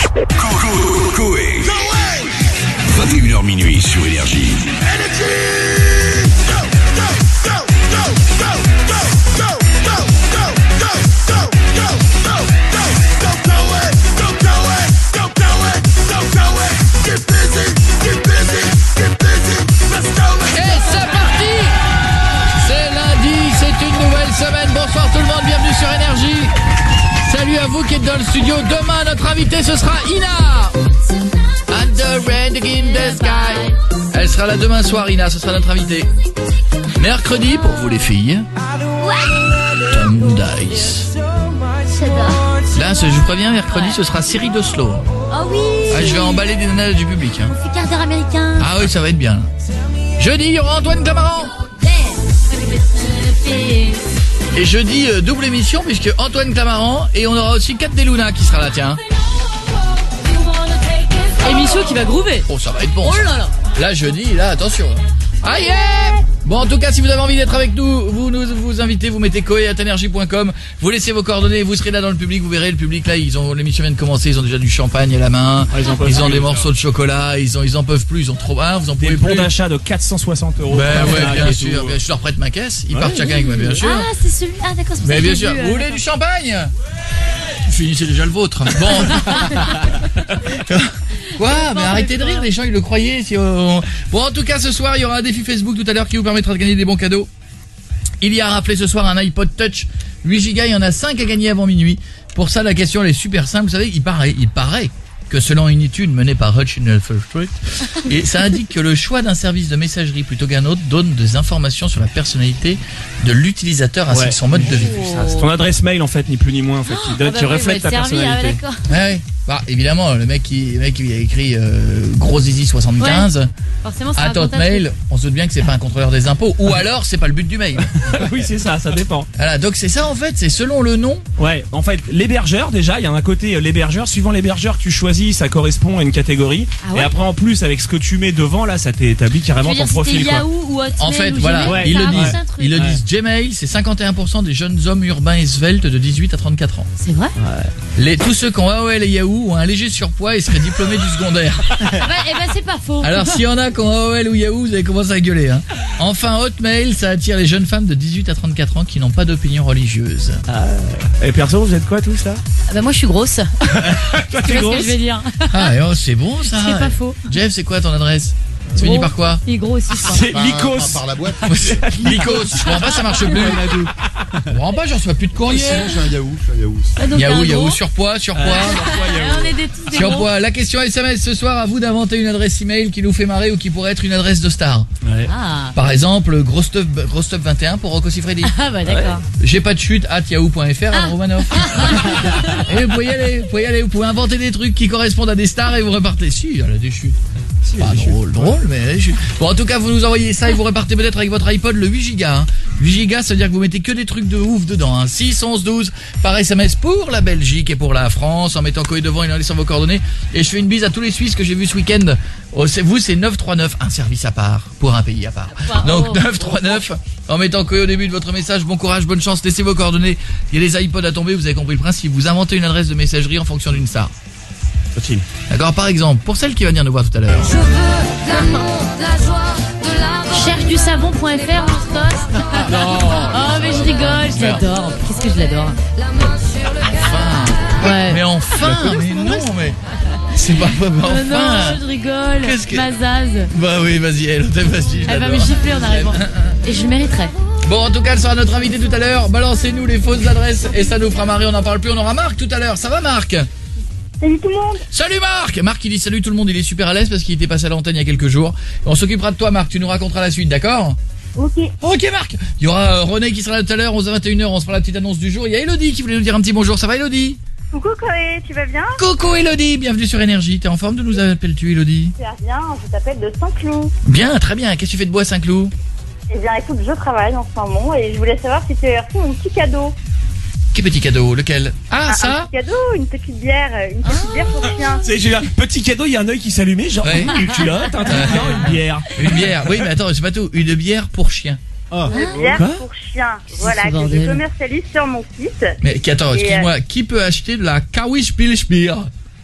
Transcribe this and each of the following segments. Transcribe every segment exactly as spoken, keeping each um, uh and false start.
Coé. vingt et une heures minuit sur Énergie. Semaine. Bonsoir tout le monde, bienvenue sur Énergie. Salut à vous qui êtes dans le studio. Demain, notre invité, ce sera Ina. Under red in the sky. Elle sera là demain soir, Ina, ce sera notre invitée. Mercredi, pour vous les filles, Tom Dice. Là, je vous préviens, mercredi, ce sera série d'Oslo. Oh oui. Ah, je vais emballer des nanas du public. Hein. On fait quart d'heure américain. Ah oui, ça va être bien. Jeudi, il y aura Antoine Clamaran. Et jeudi, euh, double émission, puisque Antoine Clamaran, et on aura aussi Kat Deluna qui sera là, tiens. Émission qui va groover. Oh, ça va être bon. Oh ça. là là. Là, jeudi, là, attention. Ah yeah. Bon, en tout cas, si vous avez envie d'être avec nous, vous nous vous invitez, vous mettez coé arobase énergie point com, vous laissez vos coordonnées, vous serez là dans le public, vous verrez le public là, ils ont l'émission vient de commencer, ils ont déjà du champagne à la main, ah, ils ont, ils ont des morceaux de chocolat, ils ont ils en peuvent plus, ils ont trop hein, vous en pouvez des plus. Des bons d'achat de quatre cent soixante euros. Ben ouais, bien sûr, bien, je leur prête ma caisse, ils ouais, partent oui, chacun avec moi, bien sûr. Ah, c'est celui ah d'accord, c'est mais bien sûr, vu, vous voulez euh... du champagne? Finissez déjà le vôtre. Bon. Quoi? Mais arrêtez de rire, les gens ils le croyaient. Si on... Bon, en tout cas, ce soir, il y aura un défi Facebook tout à l'heure qui vous permettra de gagner des bons cadeaux. Il y a rappelé ce soir un iPod Touch huit gigas, il y en a cinq à gagner avant minuit. Pour ça, la question elle est super simple. Vous savez, il paraît, il paraît que selon une étude menée par Hutchinson Street, et ça indique que le choix d'un service de messagerie plutôt qu'un autre donne des informations sur la personnalité de l'utilisateur ainsi ouais. que son mode de vie. C'est ton adresse mail en fait, ni plus ni moins en fait, qui, donne, oh, bah qui oui, reflète ta servi, personnalité. Ah, ouais, ouais. Bah, évidemment, le mec qui, le mec qui a écrit euh, Gros Zizi soixante-quinze ouais. à Hotmail, on se doute bien que c'est pas un contrôleur des impôts, ou alors c'est pas le but du mail. Oui, c'est ça, ça dépend. Voilà, donc c'est ça en fait, c'est selon le nom. Ouais, en fait, l'hébergeur déjà, il y a un côté euh, l'hébergeur, suivant l'hébergeur que tu choisis, ça correspond à une catégorie. Ah ouais. Et après en plus avec ce que tu mets devant là, ça t'établit carrément ton profil quoi. Yahoo ou Hotmail en fait, ou voilà, Gmail, ils le disent. Ouais. Ils le ouais. disent Gmail, c'est cinquante et un pour cent des jeunes hommes urbains et sveltes de dix-huit à trente-quatre ans. C'est vrai? Ouais. Les tous ceux qui ont A O L et Yahoo ont un léger surpoids et seraient diplômés du secondaire. bah, eh ben c'est pas faux. Alors s'il y en a qui ont A O L ou Yahoo, vous allez commencer à gueuler hein. Enfin Hotmail, ça attire les jeunes femmes de dix-huit à trente-quatre ans qui n'ont pas d'opinion religieuse. Ah. Et perso, vous êtes quoi tous là? Ah bah moi je suis grosse. Toi t'es grosse. Ce que je vais dire. Ah oh, c'est bon ça. C'est pas faux. Jeff, c'est quoi ton adresse? Tu finis par quoi? Il est gros aussi. C'est Lycos. Par la boîte. Lycos. Je comprends pas, ça marche plus. Je comprends pas, j'en reçois plus de courrier. Sinon, j'ai un Yahoo, j'ai un Yahoo. Ah, Yahoo, Yahoo, surpoids, surpoids. Euh, on est des tous des surpoids. La question S M S ce soir, à vous d'inventer une adresse email qui nous fait marrer ou qui pourrait être une adresse de star. Ouais. Ah. Par exemple, grosstuff vingt et un pour Rocco Siffredi. Ah bah d'accord. Ouais. J'ai pas de chute at yahoo point fr à Romanoff. Et vous pouvez y aller, vous pouvez y aller, vous pouvez inventer des trucs qui correspondent à des stars et vous repartez. Si, elle a des chutes. Si, pas drôle, drôle, mais elle a des chutes. Bon, en tout cas, vous nous envoyez ça et vous repartez peut-être avec votre iPod le huit gigas. Hein. huit gigas, ça veut dire que vous mettez que des trucs de ouf dedans. Hein. six, onze, douze par S M S pour la Belgique et pour la France en mettant Coé devant et en laissant vos coordonnées. Et je fais une bise à tous les Suisses que j'ai vus ce week-end. Oh, vous, c'est neuf trois neuf, un service à part pour un pays à part. Wow. Donc neuf trois neuf en mettant Coé au début de votre message. Bon courage, bonne chance, laissez vos coordonnées. Il y a les iPods à tomber, vous avez compris le principe. Vous inventez une adresse de messagerie en fonction d'une star. D'accord, par exemple, pour celle qui va venir nous voir tout à l'heure. Je veux l'amour, la joie, de la cherche du savon point f r Non. Oh mais je rigole, je l'adore. Qu'est-ce que je l'adore. Enfin. Ouais. Mais enfin, mais non, mais c'est pas pas enfin. Euh, non, je rigole. Qu'est-ce que Mazaz. Bah oui, vas-y, elle, vas-y. Elle va me gifler en arrivant. Et je le mériterai. Bon, en tout cas, elle sera notre invitée tout à l'heure. Balancez-nous les fausses adresses et ça nous fera marrer. On n'en parle plus. On aura Marc tout à l'heure. Ça va, Marc? Salut tout le monde. Salut Marc. Marc il dit salut tout le monde, il est super à l'aise parce qu'il était passé à l'antenne il y a quelques jours. On s'occupera de toi Marc, tu nous raconteras la suite, d'accord? Ok. Ok Marc. Il y aura euh, René qui sera là tout à l'heure, onze heures vingt et une heures, on se fera la petite annonce du jour. Il y a Elodie qui voulait nous dire un petit bonjour, ça va Elodie? Coucou Coé, tu vas bien? Coucou Elodie, bienvenue sur Énergie. T'es en forme de nous appelles-tu Elodie? Super bien, je t'appelle de Saint-Cloud. Bien, très bien, qu'est-ce que tu fais de beau à Saint-Cloud? Eh bien écoute, je travaille en ce moment et je voulais savoir si tu avais reçu mon petit cadeau. Quel petit cadeau? Lequel? Ah, ah ça? Un petit cadeau, une petite bière, une petite ah. bière pour chien. C'est j'ai un petit cadeau, il y a un œil qui s'allumait, genre ouais. Une culotte, un truc, une bière. Une bière, oui, mais attends, c'est pas tout. Une bière pour chien. Oh. Une bière Quoi pour chien, voilà, que je commercialise sur mon site. Mais attends, excuse-moi, euh... qui peut acheter de la Kawispilsbier?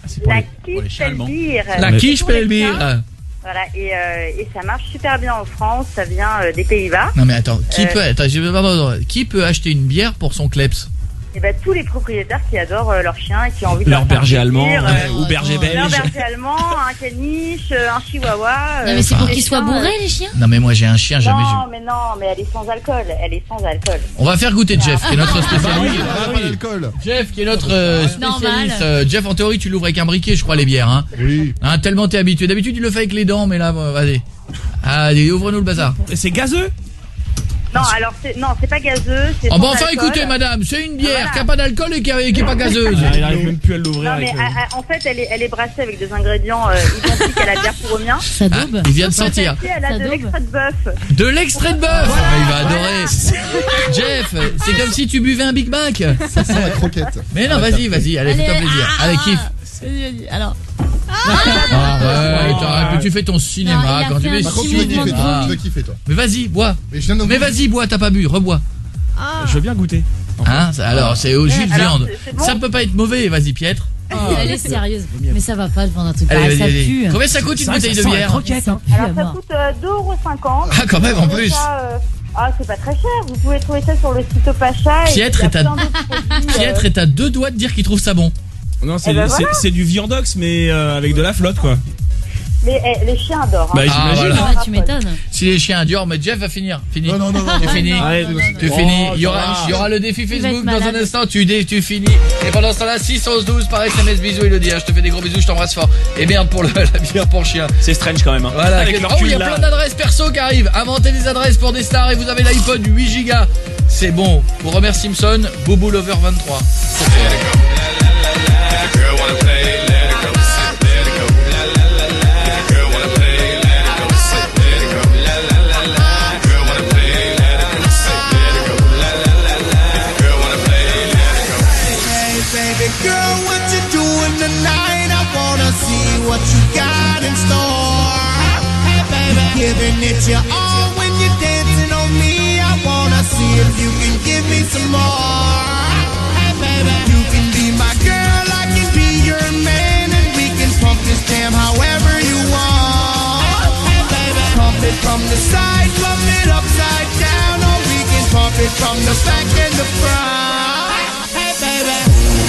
La Kispelbier. La Kispelbier. Voilà, et, euh, et ça marche super bien en France, ça vient euh, des Pays-Bas. Non mais attends, qui euh, peut attends, je, pardon, qui peut acheter une bière pour son kleps? Et bah, tous les propriétaires qui adorent euh, leur chien et qui ont envie de leur leur berger allemand euh, euh, ou berger belge. Leur berger allemand, un caniche, un chihuahua. Non mais c'est pour euh, qu'ils soient bourrés les chiens. Non mais moi j'ai un chien, jamais Non, vu. mais non, mais elle est sans alcool, elle est sans alcool. On va faire goûter Jeff, qui est notre spécialiste. Ah, pas d'alcool. Jeff, qui est notre euh, spécialiste. Normal. Euh, Jeff, en théorie, tu l'ouvres avec un briquet, je crois, les bières. Hein. Oui. Hein, tellement t'es habitué. D'habitude, il le fait avec les dents, mais là, bon, vas-y. Allez, ouvre-nous le bazar. Et c'est gazeux? Non, alors c'est non, c'est pas gazeux, c'est Oh sans bah enfin, alcool. écoutez, madame, c'est une bière Voilà. qui a pas d'alcool et qui, a- qui est pas gazeuse. Ah, il arrive même plus à l'ouvrir Non mais avec. euh, à- à- en fait elle est, elle est brassée avec des ingrédients euh, identiques à la bière pour Romien. Ça Ah, daube. il vient de sortir. Celle-ci, elle a Ça de daube. l'extrait de bœuf. De l'extrait de bœuf. Ah, il va adorer. Jeff, c'est comme si tu buvais un Big Mac. Ça sent la croquette. Mais non, vas-y, vas-y, allez, fais-toi plaisir. ah, Allez, kiffe. Alors, Arrête, arrête, tu fais ton Non, cinéma il a quand tu fait veux. un Par contre, petit tu vas mouvement kiffer, de toi. Ah. Tu vas kiffer, toi. Mais vas-y, bois. Mais je viens de Mais vas-y, bois, t'as pas bu, rebois. Je veux bien goûter. Hein, ça- alors c'est au jus de Alors, viande. c'est- c'est bon Ça peut pas être mauvais, vas-y Pietre. elle est sérieuse. Mais ça va pas de vendre un truc Allez, pareil, vas-y, ça vas-y. pue. Combien ça coûte une C'est vrai que bouteille ça de sent la bière? croquette, Ça hein. pue à Alors ça mort. coûte euh, deux euros cinquante. Ah, quand même, en plus. Ça, euh, ah c'est pas très cher, vous pouvez trouver ça sur le site Opacha. et Pietre il y a est à- plein d'autres produits, euh, Pietre est à deux doigts de dire qu'il trouve ça bon. Non, c'est Eh ben c'est- voilà. c'est du viandox, mais euh, avec de la flotte, quoi. Mais eh, les chiens adorent. Bah, Hein. Ah, j'imagine. voilà. Ah, tu m'étonnes. Si les chiens adorent, mais Jeff va finir. Fini. Non, non, non, non. C'est non. fini. Arrête, C'est oh, fini. Il y ça aura, va. il y aura le défi va être Facebook dans un malade. instant. Tu dé, tu finis. Et pendant ce temps-là, six onze douze par S M S. Bisous, Elodie. Je te fais des gros bisous. Je t'embrasse fort. Et merde pour le, la bière pour chien. C'est strange quand même. Hein. Voilà. Avec Oh, leur il y cul, a là. plein d'adresses perso qui arrivent. Inventez des adresses pour des stars et vous avez l'iPod du huit gigas. C'est bon. Pour Homer Simpson, Boubou Lover vingt-trois. Baby girl, what you doing tonight? I wanna see what you got in store. Hey baby, giving it your all when you're dancing on me. I wanna see if you can give me some more. Hey baby, you can be my girl, I can be your man, and we can pump this jam however you want. Hey baby, pump it from the side, pump it upside down, or we can pump it from the back and the front. Hey baby.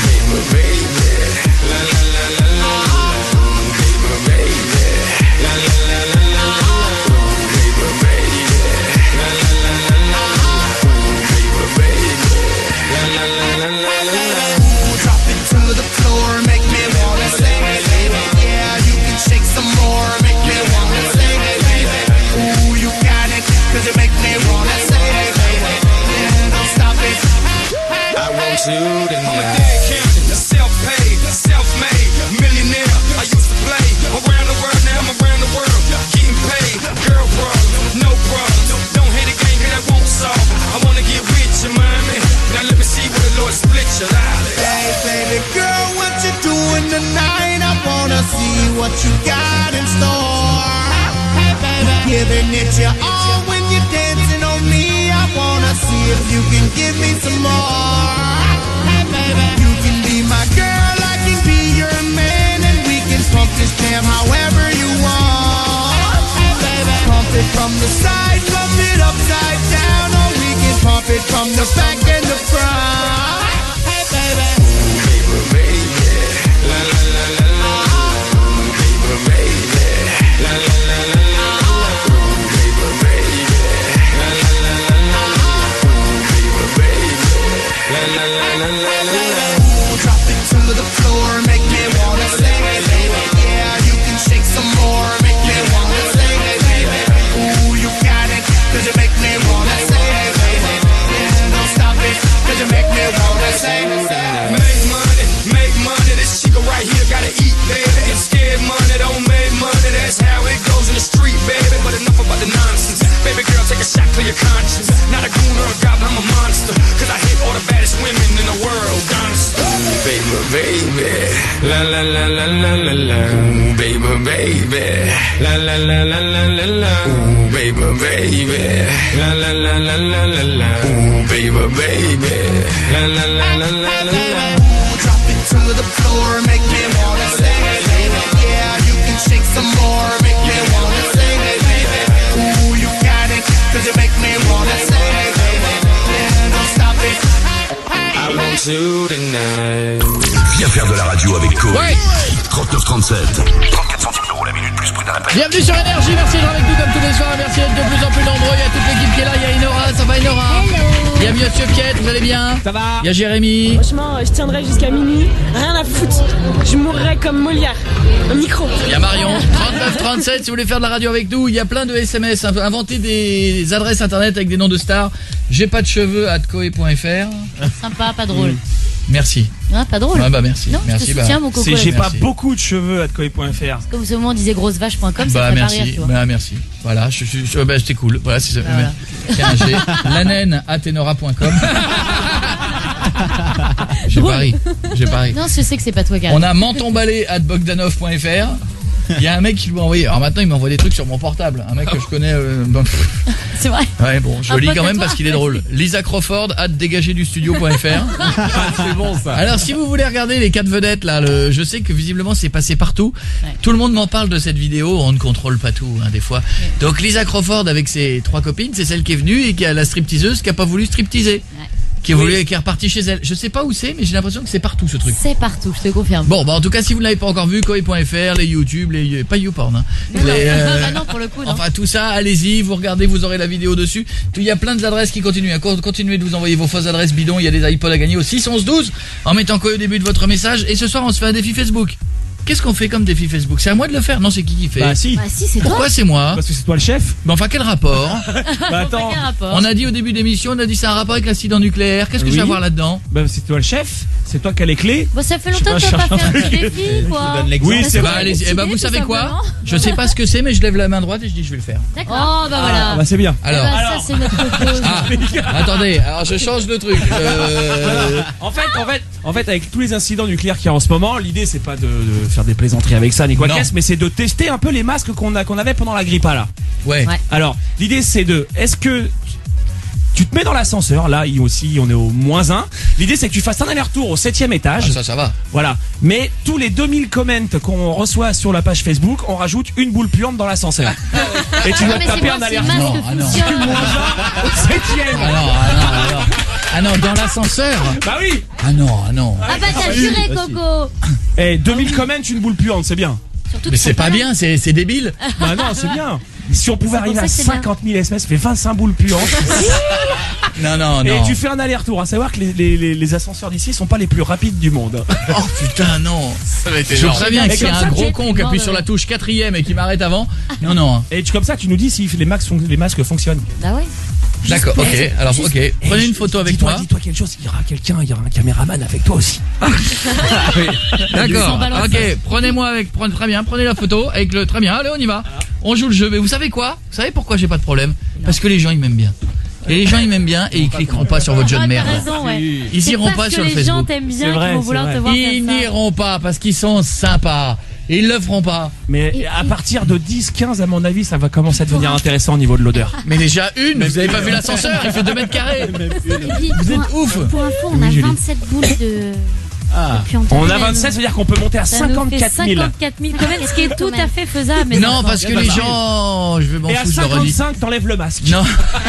Drop it to the floor, make me wanna sing, baby. Yeah, you can shake some more, make me wanna sing, baby. Ooh, you got it, 'cause you make me wanna sing, baby. Yeah, don't stop it. I want you tonight. Self-paid, self-made, millionaire. I used to play around the world, now I'm around the world, getting paid. Girl problems, no problems. Don't hate a game, 'cause that won't solve. I wanna get with you, mommy. Now let me see where the Lord split your life. Hey, baby girl, what you doing tonight? I wanna see what you got in store. Hey, baby, giving it your all when you're dancing on me. I wanna see if you can give me some more. Hey, baby, you can be my girl, I can be your man, and we can pump this jam however you want. Hey, baby, pump it from the side, pump it upside down, or we can pump it from the back and the front. Hey, baby. Drop it to the floor, make me wanna sing, baby. Yeah, you can shake some more, make me wanna sing, baby. Ooh, you got it, 'cause you make me wanna sing, baby. Yeah, don't stop it, 'cause you make me wanna sing. Make money, make money. This chica right here gotta eat, baby. Get scared money, don't make money. That's how it goes in the street, baby. But enough about the nonsense. Baby girl, take a shot, clear your conscience. Not a goon or a goblin, I'm a monster. 'Cause I hit all the baddest women in the world, honest. Baby, baby, la la la la la la la. Ooh, baby, baby, la la la la la la la. Ooh, baby, baby, la la la la la la la. Ooh, baby, baby, la la la la la la la. Drop it to the floor, make me wanna sing. Coé. Ouais. trente-neuf trente-sept. trente-quatre centimes d'euros la minute plus prix d'un appel. Bienvenue sur Énergie, merci d'être avec nous comme tous les soirs, merci d'être de plus en plus nombreux, il y a toute l'équipe qui est là, il y a Inora, ça va Inora? Il y a Monsieur Piette, vous allez bien? Ça va. Il y a Jérémy. Franchement, je tiendrai jusqu'à minuit, rien à foutre. Je mourrai comme Molière, un micro. Il y a Marion, trente-neuf trente-sept, si vous voulez faire de la radio avec nous, il y a plein de S M S, inventez des adresses internet avec des noms de stars. J'ai pas de cheveux at coé point f r. Sympa, pas drôle. Merci. Ah, pas drôle. Ah bah merci. Non, merci, je te soutiens, bah. mon coco. C'est j'ai pas Merci. beaucoup de cheveux at coé point f r. Comme ce moment on disait grossevache point com, ça Bah ferait pas merci, rire, tu vois. bah merci. Voilà, je suis, je, bah j'étais cool. Voilà, c'est ça. Voilà. J'ai Lanen at tenora point com. J'ai pari, j'ai pari. Non, je sais que c'est pas toi qui On a mentonbalé at bogdanov point f r. Il y a un mec qui lui a envoyé. Alors maintenant il m'envoie des trucs sur mon portable. Un mec que je connais. Euh, bon, c'est vrai. Ouais bon, je Un le lis pote quand à même toi. parce qu'il est drôle. Lisa Crawford at dégagé du studio point f r. C'est bon ça. Alors si vous voulez regarder les quatre vedettes là, le, je sais que visiblement c'est passé partout. Ouais. Tout le monde m'en parle de cette vidéo. On ne contrôle pas tout hein, des fois. Ouais. Donc Lisa Crawford avec ses trois copines, c'est celle qui est venue et qui a la stripteaseuse qui a pas voulu stripteaser. Ouais. Qui est, voulu, qui est repartie chez elle. Je sais pas où c'est, mais j'ai l'impression que c'est partout ce truc. C'est partout, je te confirme. Bon, bah en tout cas, si vous ne l'avez pas encore vu, coé point f r, les YouTube, les pas YouPorn, hein. Non, Les, euh, bah non, pour le coup, non. enfin tout ça, allez-y, vous regardez, vous aurez la vidéo dessus. Il y a plein d'adresses qui continuent. À continuer de vous envoyer vos fausses adresses bidons. Il y a des iPods à gagner au six onze douze en mettant coé au début de votre message. Et ce soir, on se fait un défi Facebook. Qu'est-ce qu'on fait comme défi Facebook? C'est à moi de le faire? Non, c'est qui qui fait? Bah si. Bah si, c'est Pourquoi toi. c'est moi? Parce que c'est toi le chef. Mais enfin, quel rapport? Bah attends. Quel rapport? On a dit au début d'émission, on a dit c'est un rapport avec l'accident nucléaire. Qu'est-ce que Oui. je vais avoir là-dedans? Bah c'est toi le chef. C'est toi qui as les clés. Bon, ça fait Je sais longtemps pas, que tu vas je pas cherche faire un de défi, quoi. donne l'exemple. Oui, Parce c'est que Bah vrai. t'as allez-y. une Eh bah idée, vous tout savez quoi? simplement. Je sais pas ce que c'est, mais je lève la main droite et je dis je vais le faire. D'accord. Oh, bah voilà. Ah bah c'est bien. Alors. Eh bah, ça, c'est notre cause. Ah, attendez, alors je change de truc. Euh, En fait, en fait, en fait, avec tous les incidents nucléaires qu'il y a en ce moment, l'idée c'est pas de, de faire des plaisanteries avec ça ni quoi Non. qu'est-ce, mais c'est de tester un peu les masques qu'on a qu'on avait pendant la grippe A là. ouais. Ouais. Alors, l'idée c'est de, est-ce que tu te mets dans l'ascenseur, là il aussi on est au moins un. L'idée c'est que tu fasses un aller-retour au septième étage. Ah, ça, ça va. Voilà. Mais tous les deux mille comments qu'on reçoit sur la page Facebook, on rajoute une boule puante dans l'ascenseur. Et tu Non, dois mais taper c'est un bon, c'est aller-retour masque Non, ah non. fonctionne. au septième. Ah non, ah non, ah non. Ah non, dans l'ascenseur. Bah oui. Ah non, ah non. Ah bah t'as juré, Coco. Eh, deux mille comments, une boule puante, c'est bien. Surtout Mais que c'est pas bien, c'est c'est débile. Bah non, c'est bien. Si on pouvait C'est arriver pour à ça que c'est bien. cinquante mille S M S, ça fait vingt-cinq boules puantes. Non, non, Et non. tu fais un aller-retour. À savoir que les, les, les, les ascenseurs d'ici sont pas les plus rapides du monde. Oh putain, non. Ça va être Je énorme. préviens Et que s'il y a comme un ça, gros j'ai con pris qui appuie mort sur de- la touche quatrième et qui m'arrête avant. Non, non. Et tu, comme ça, tu nous dis si les, max, fon- les masques fonctionnent. Bah ouais. D'accord, ok. Alors, Juste- ok. Prenez une photo avec dis-toi, moi. Dis-toi quelque chose, il y aura quelqu'un, il y aura un caméraman avec toi aussi. D'accord. Sans balance. Ok. Prenez-moi avec. Prenez très bien. Prenez la photo avec le. Très bien. Allez, on y va. On joue le jeu. Mais vous savez quoi? Vous savez pourquoi j'ai pas de problème? Parce que les gens ils m'aiment bien. Et les gens ils m'aiment bien et ils cliqueront pas sur votre jeu de Ah, merde. t'as raison, ouais. Ils C'est iront parce pas que sur le les gens Facebook. t'aiment C'est bien vrai, qu'ils vont c'est vouloir vrai. te voir Ils faire ça. n'iront pas parce qu'ils sont sympas. Et ils le feront pas. Mais Et- à partir de dix quinze, à mon avis, ça va commencer à devenir intéressant au niveau de l'odeur. Mais déjà une, vous avez pas vu l'ascenseur, il fait deux mètres carrés. Et puis, Vous êtes pour- ouf. Pour info, on Oui, a Julie. vingt-sept boules de. Ah. de puantes. On a vingt-sept, ça veut dire qu'on peut monter à Ça nous fait cinquante-quatre mille. cinquante-quatre mille quand même, ce qui est tout à fait faisable. mais Non, bon. parce que les gens, je vais m'en Et à foutre, je le redis. cinquante-cinq, t'enlèves le masque. Non.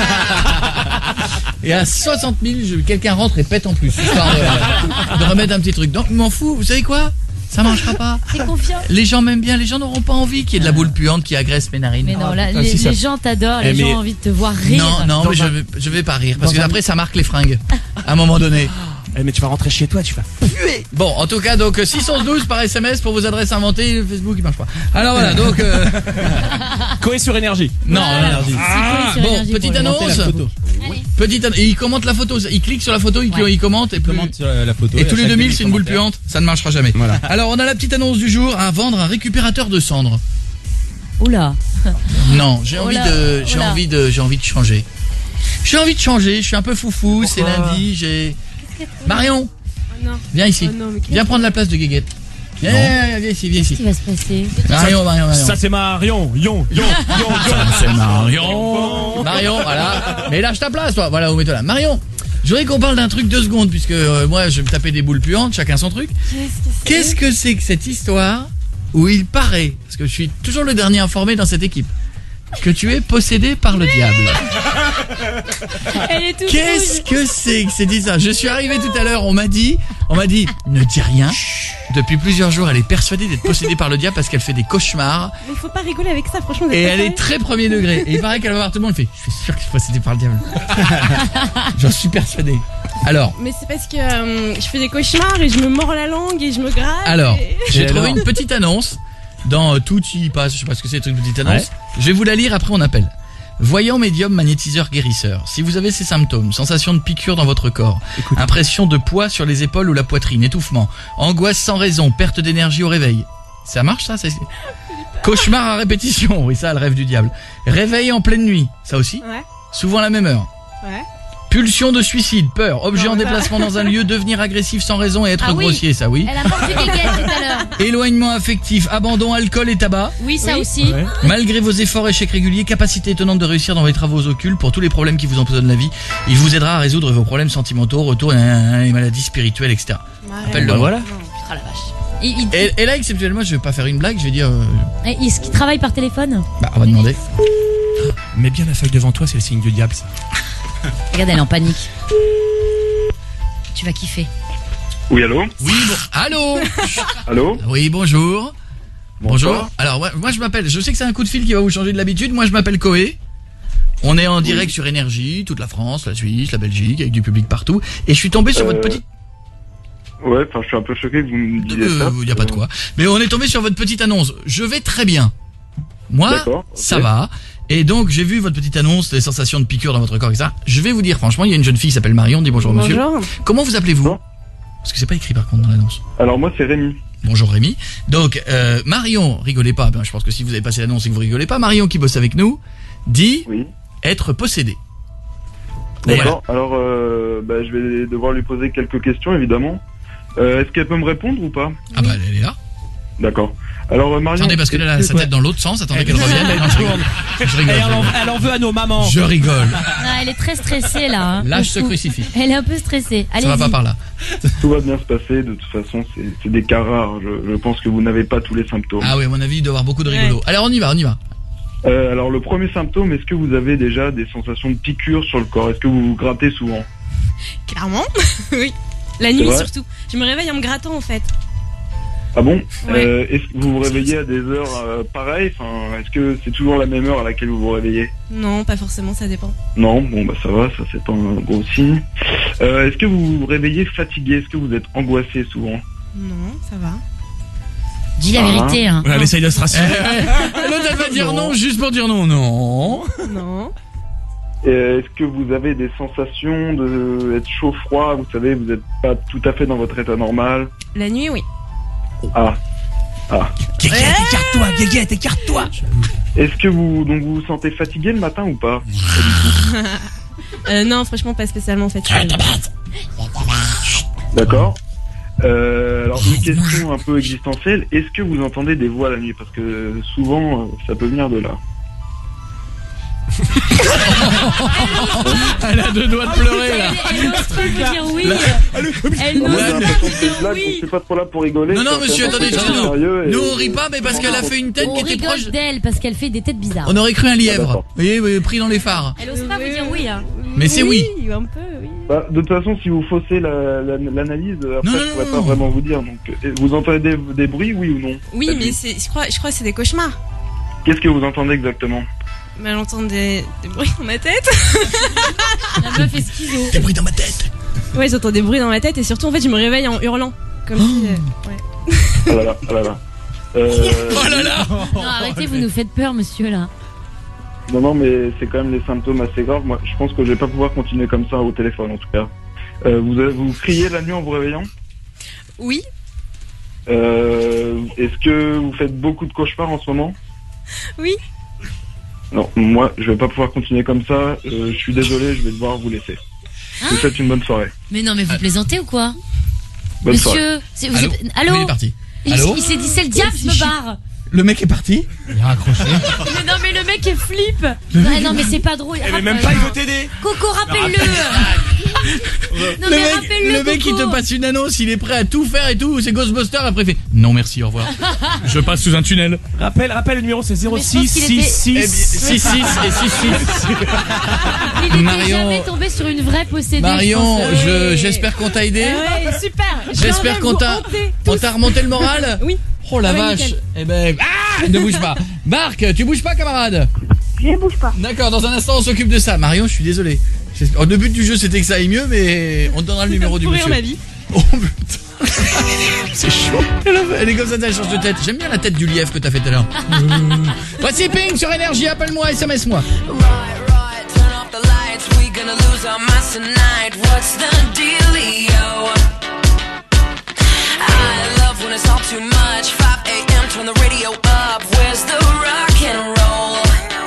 Et à soixante mille, je- quelqu'un rentre et pète en plus, histoire de, de remettre un petit truc. Donc, je m'en fous. Vous savez quoi? Ça marchera pas. T'es confiant? Les gens m'aiment bien, les gens n'auront pas envie qu'il y ait de la boule puante qui agresse mes narines. Mais non, là, putain, les, si ça- les gens t'adorent, Eh, les mais- gens ont envie de te voir rire. Non, non, Dans mais je un- vais, je vais pas rire parce Dans que un- après ça marque les fringues. À un moment donné. Eh, mais tu vas rentrer chez toi, tu vas. Bon, en tout cas, donc six cent douze par S M S pour vos adresses inventées. Facebook, il marche pas. Alors voilà, donc. Euh... Coé sur énergie. Non, Voilà. non. C'est Ah, quoi sur bon, énergie petite pour les- annonce. Allez. Petite an- et il commente la photo, il clique sur la photo, il, Ouais. il commente et plus. Commente sur la la photo. Et tous les à chaque deux mille, c'est une boule commentaire. puante, ça ne marchera jamais. Voilà. Alors, on a la petite annonce du jour à vendre un récupérateur de cendres. Oula. Non, j'ai Oh envie là, de oh j'ai là. envie de j'ai envie de changer. J'ai envie de changer, je suis un peu foufou, c'est Pourquoi lundi, j'ai Marion, Non. viens ici. Oh non, mais qu'est-ce Viens prendre la place de Guéguette. Viens, viens, viens ici, viens Qu'est-ce ici. qui va se passer? Marion, Marion, Marion. Ça, c'est Marion. Yon, yon, yon, yon. C'est Marion. Marion, voilà. Mais lâche ta place, toi. Voilà, vous mettez là. Marion, je voudrais qu'on parle d'un truc deux secondes, puisque euh, moi, je vais me taper des boules puantes, chacun son truc. Qu'est-ce que c'est que cette histoire où il paraît, parce que je suis toujours le dernier informé dans cette équipe, que tu es possédé par le diable. Elle est toute Qu'est-ce rouge. que c'est que c'est dit ça? Je suis arrivé tout à l'heure, on m'a dit, on m'a dit, ne dis rien. Depuis plusieurs jours, elle est persuadée d'être possédée par le diable parce qu'elle fait des cauchemars. Mais faut pas rigoler avec ça, franchement. Et elle est très premier degré. Et il paraît qu'elle va voir tout le monde, elle fait, je suis sûr que je suis possédée par le diable. J'en suis persuadé. Alors. Mais c'est parce que euh, je fais des cauchemars et je me mords la langue et je me gratte. Alors, et... j'ai Et trouvé alors une petite annonce dans euh, Tout y passe, je sais pas ce que c'est, une petite annonce. Ouais. Je vais vous la lire, après on appelle. Voyant, médium, magnétiseur, guérisseur. Si vous avez ces symptômes, sensation de piqûre dans votre corps, Écoute. impression de poids sur les épaules ou la poitrine, étouffement, angoisse sans raison, perte d'énergie au réveil. Ça marche ça c'est... Cauchemar à répétition, oui ça, le rêve du diable. Réveil en pleine nuit, ça aussi. Ouais, Souvent à la même heure. ouais. Pulsion de suicide, peur, objet Non, en ça- déplacement dans un lieu, devenir agressif sans raison et être Ah oui. grossier, ça oui. Elle a porté des guettes tout à l'heure. Éloignement affectif, abandon, alcool et tabac. Oui, ça Oui. aussi. Ouais. Malgré vos efforts, échecs réguliers, capacité étonnante de réussir dans vos travaux occultes pour tous les problèmes qui vous empoisonnent la vie. Il vous aidera à résoudre vos problèmes sentimentaux, retour à les maladies spirituelles, et cetera. Appelle le Bah voilà. Oh la vache. Il, il- Et, et là, exceptionnellement, je vais pas faire une blague, je vais dire... euh, et Est-ce qu'il travaille par téléphone? bah, on va demander. Mets bien la feuille devant toi, c'est le signe du diable ça. Regarde, elle est en panique. Tu vas kiffer. Oui, allô? Oui, bon... Allô. Allô? Oui, bonjour. Bonsoir. Bonjour. Alors, moi, moi, je m'appelle... Je sais que c'est un coup de fil qui va vous changer de l'habitude. Moi, je m'appelle Koé. On est en direct sur Énergie, toute la France, la Suisse, la Belgique, avec du public partout. Et je suis tombé sur Euh, votre petite... Ouais, enfin, je suis un peu choqué que vous me disiez ça. Euh, y a pas de quoi. Mais on est tombé sur votre petite annonce. Je vais très bien. Moi, D'accord, ok. ça va. Et donc, j'ai vu votre petite annonce, les sensations de piqûre dans votre corps et ça. Je vais vous dire, franchement, il y a une jeune fille qui s'appelle Marion. Dis bonjour, monsieur. Bonjour. Comment vous appelez-vous? Bon. Parce que c'est pas écrit par contre dans l'annonce. Alors, moi, c'est Rémi. Bonjour Rémi. Donc, euh, Marion, rigolez pas. Ben, je pense que si vous avez passé l'annonce et que vous rigolez pas, Marion qui bosse avec nous, dit Oui. être possédée. D'accord. Alors, euh, bah, je vais devoir lui poser quelques questions, évidemment. Euh, est-ce qu'elle peut me répondre ou pas? Ah bah, elle est là. D'accord. Alors, euh, Marion... Attendez, parce que là, elle a sa tête dans l'autre sens. Attendez qu'elle revienne. Non, je rigole. Je rigole. Elle je en, rigole. elle en veut à nos mamans. Je rigole. Ah, elle est très stressée là. hein. Lâche ce crucifix. Elle est un peu stressée. Ça va pas Allez-y. par là. Tout va bien se passer. De toute façon, c'est c'est des cas rares. Je, je pense que vous n'avez pas tous les symptômes. Ah oui, à mon avis, il doit y avoir beaucoup de rigolos. Alors, on y va, on y va. Euh, alors, le premier symptôme, est-ce que vous avez déjà des sensations de piqûre sur le corps? Est-ce que vous vous grattez souvent? Clairement. Oui. La C'est nuit vrai surtout. Je me réveille en me grattant en fait. Ah bon? Ouais. Euh, est-ce que vous vous réveillez à des heures euh, pareilles? Enfin, est-ce que c'est toujours la même heure à laquelle vous vous réveillez? Non, pas forcément, ça dépend. Non, bon bah ça va, ça c'est pas un gros signe. Euh, est-ce que vous vous réveillez fatigué? Est-ce que vous êtes angoissé souvent? Non, ça va. Dis la Ah. vérité. Hein. Ouais, elle essaye de se rassurer. L'autre, elle va dire non, juste pour dire non. Non. Non. Et est-ce que vous avez des sensations de être chaud-froid? Vous savez, vous n'êtes pas tout à fait dans votre état normal. La nuit, oui. Ah. Ah. Guéguette, écarte-toi, Guéguette, écarte-toi. Est-ce que vous donc vous vous sentez fatigué le matin ou pas? Euh, non, franchement, pas spécialement fatiguée. D'accord. Euh, alors une question un peu existentielle, est-ce que vous entendez des voix la nuit? Parce que souvent euh, ça peut venir de là. Elle a deux doigts de pleurer là. Elle, elle ose pas vous dire oui. Elle Moi, n'ose j'ai pas l'impression vous que c'est une dire blague, donc oui. c'est pas trop là pour rigoler. Non, non, c'est monsieur, un peu attendez, très excusez-nous. sérieux et- Nous, on rit pas, mais parce qu'elle a fait une tête On qui était proche. rigole d'elle parce qu'elle fait des têtes bizarres. On aurait cru un Ah, lièvre. d'accord. Vous voyez, oui, pris dans les phares. Elle ose pas vous dire oui. Hein. Mais c'est oui. Oui, un peu, oui. Bah, de toute façon, si vous faussez la- la- l'analyse, après Non, non, je pourrais non, pas non. vraiment vous dire. Donc, euh, vous entendez des, des bruits, oui ou non? Oui, La mais nuit. c'est, je crois, je crois que c'est des cauchemars. Qu'est-ce que vous entendez exactement? Mais j'entends des, des bruits dans ma tête. La meuf est schizo. Des bruits dans ma tête. Ouais, j'entends des bruits dans ma tête et surtout, en fait, je me réveille en hurlant. Comme si. euh, ouais. Ah là là, ah là là. Euh, Oh là là. Non, arrêtez, vous nous faites peur, monsieur là. non, non, mais c'est quand même des symptômes assez graves. Moi, je pense que je vais pas pouvoir continuer comme ça au téléphone, en tout cas. Euh, vous, vous criez la nuit en vous réveillant? Oui, Euh, Est-ce que vous faites beaucoup de cauchemars en ce moment? oui. Non, moi, je vais pas pouvoir continuer comme ça. Euh, je suis désolé, je vais devoir vous laisser. Je vous souhaite une bonne soirée. Mais non, mais vous plaisantez ou quoi? Bonne soirée. Monsieur, c'est- vous Allô êtes- Mais Allô il est parti. Il, Allô il s'est dit c'est le diable, je me barre. Le mec est parti. Il a raccroché. Mais non, mais le mec est flip. Non, non, mais c'est pas drôle. Elle est même pas, il veut t'aider. Coco, rappelle-le. Le mec, le mec il te passe une annonce, il est prêt à tout faire et tout, c'est Ghostbusters, après il fait non merci, au revoir. Je passe sous un tunnel. Rappelle, rappelle le numéro, c'est zéro six six six six six et six six. Il était Marion, jamais tombé sur une vraie possédée. Marion, je pense. je, j'espère qu'on t'a aidé. Ouais, super. J'espère qu'on t'a, on t'a remonté le moral. Oui. Oh la Ah ouais, vache. nickel. Eh ben, ah, ne bouge pas. Marc, tu bouges pas, camarade? Je bouge pas. D'accord, dans un instant on s'occupe de ça. Marion, je suis désolé. Oh, le but du jeu c'était que ça aille mieux, mais on te donnera le numéro du Pour monsieur. rire ma vie. Oh putain. C'est chaud. Elle est comme ça, elle change de tête. J'aime bien la tête du lièvre que t'as fait tout à l'heure. Voici Pink sur Énergie, appelle-moi, S M S-moi. I love when it's all too much. five a.m. turn the radio up. Where's the rock and roll?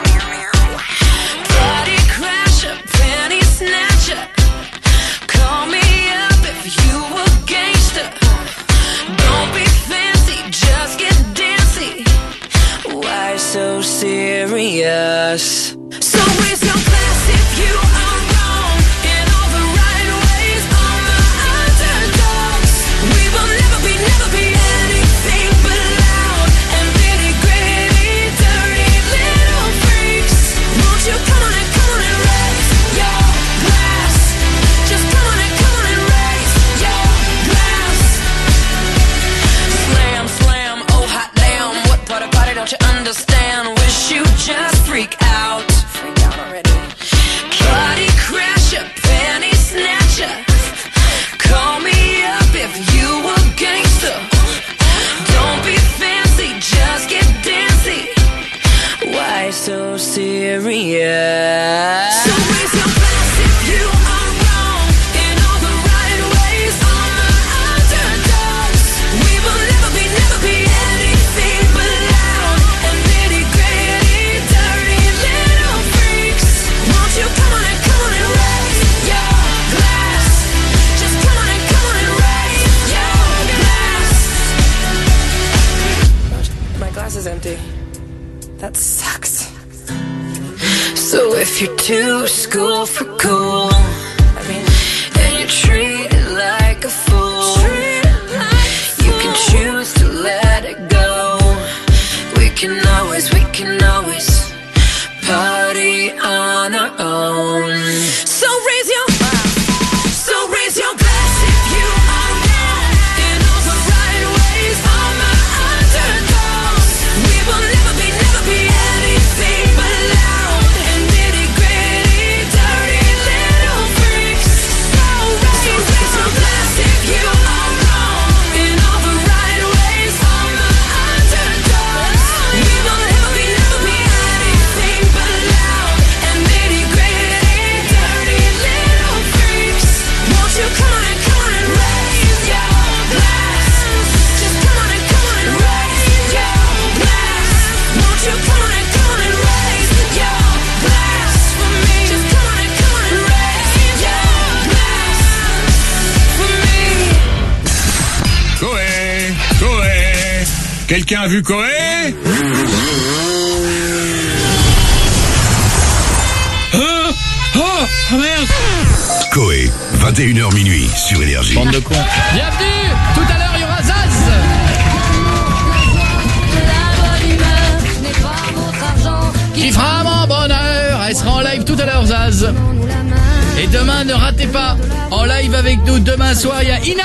Party crasher, penny snatcher. Call me up if you a gangster. Don't be fancy, just get dancy. Why so serious? So raise your glass if you are wrong in all the right ways. On the underdogs, we will never be, never be anything but loud and nitty gritty, dirty little freaks. Won't you come on and come on and raise your glass? Just come on and come on and raise your glass. Slam, slam, oh hot damn, what part of body don't you understand? Wish you just freak out. Freak out already. Body crasher, penny snatcher. Call me up if you a gangster. Don't be fancy, just get dancy. Why so serious? So raise your glass if you are wrong in all the right ways. On the underdogs, we will never be, never be anything but loud and nitty gritty, dirty little freaks. Won't you come on and come on and raise your glass? Just come on and come on and raise your glass. My glass is empty. That sucks. So if you're too school for cool, I mean, and you're treated like a fool, you can choose to let it go. We can always, we can always party on our own. So raise your, so raise your glass if you are wrong in all the right ways. On the underdogs, we will never be, never be anything but loud and nitty gritty, dirty little freaks. So raise, so raise your glass if you are wrong in all the right ways. On the underdogs, we will never be, never be anything but loud and nitty gritty, dirty little freaks. Won't you come on and come on and raise your glass? Just come on and come on and raise your glass. Won't you come on and come on and raise your glass for me? Just come on and come on and raise your glass for me. Coé, Coé. Quelqu'un a vu Coé? Oh, oh, merde. Coé, vingt et une heures minuit sur Énergie. Bande de cons. Bienvenue. Tout à l'heure il y aura Zaz. Qui fera mon bonheur. Elle sera en live tout à l'heure, Zaz. Et demain, ne ratez pas, en live avec nous, demain soir, il y a Ina.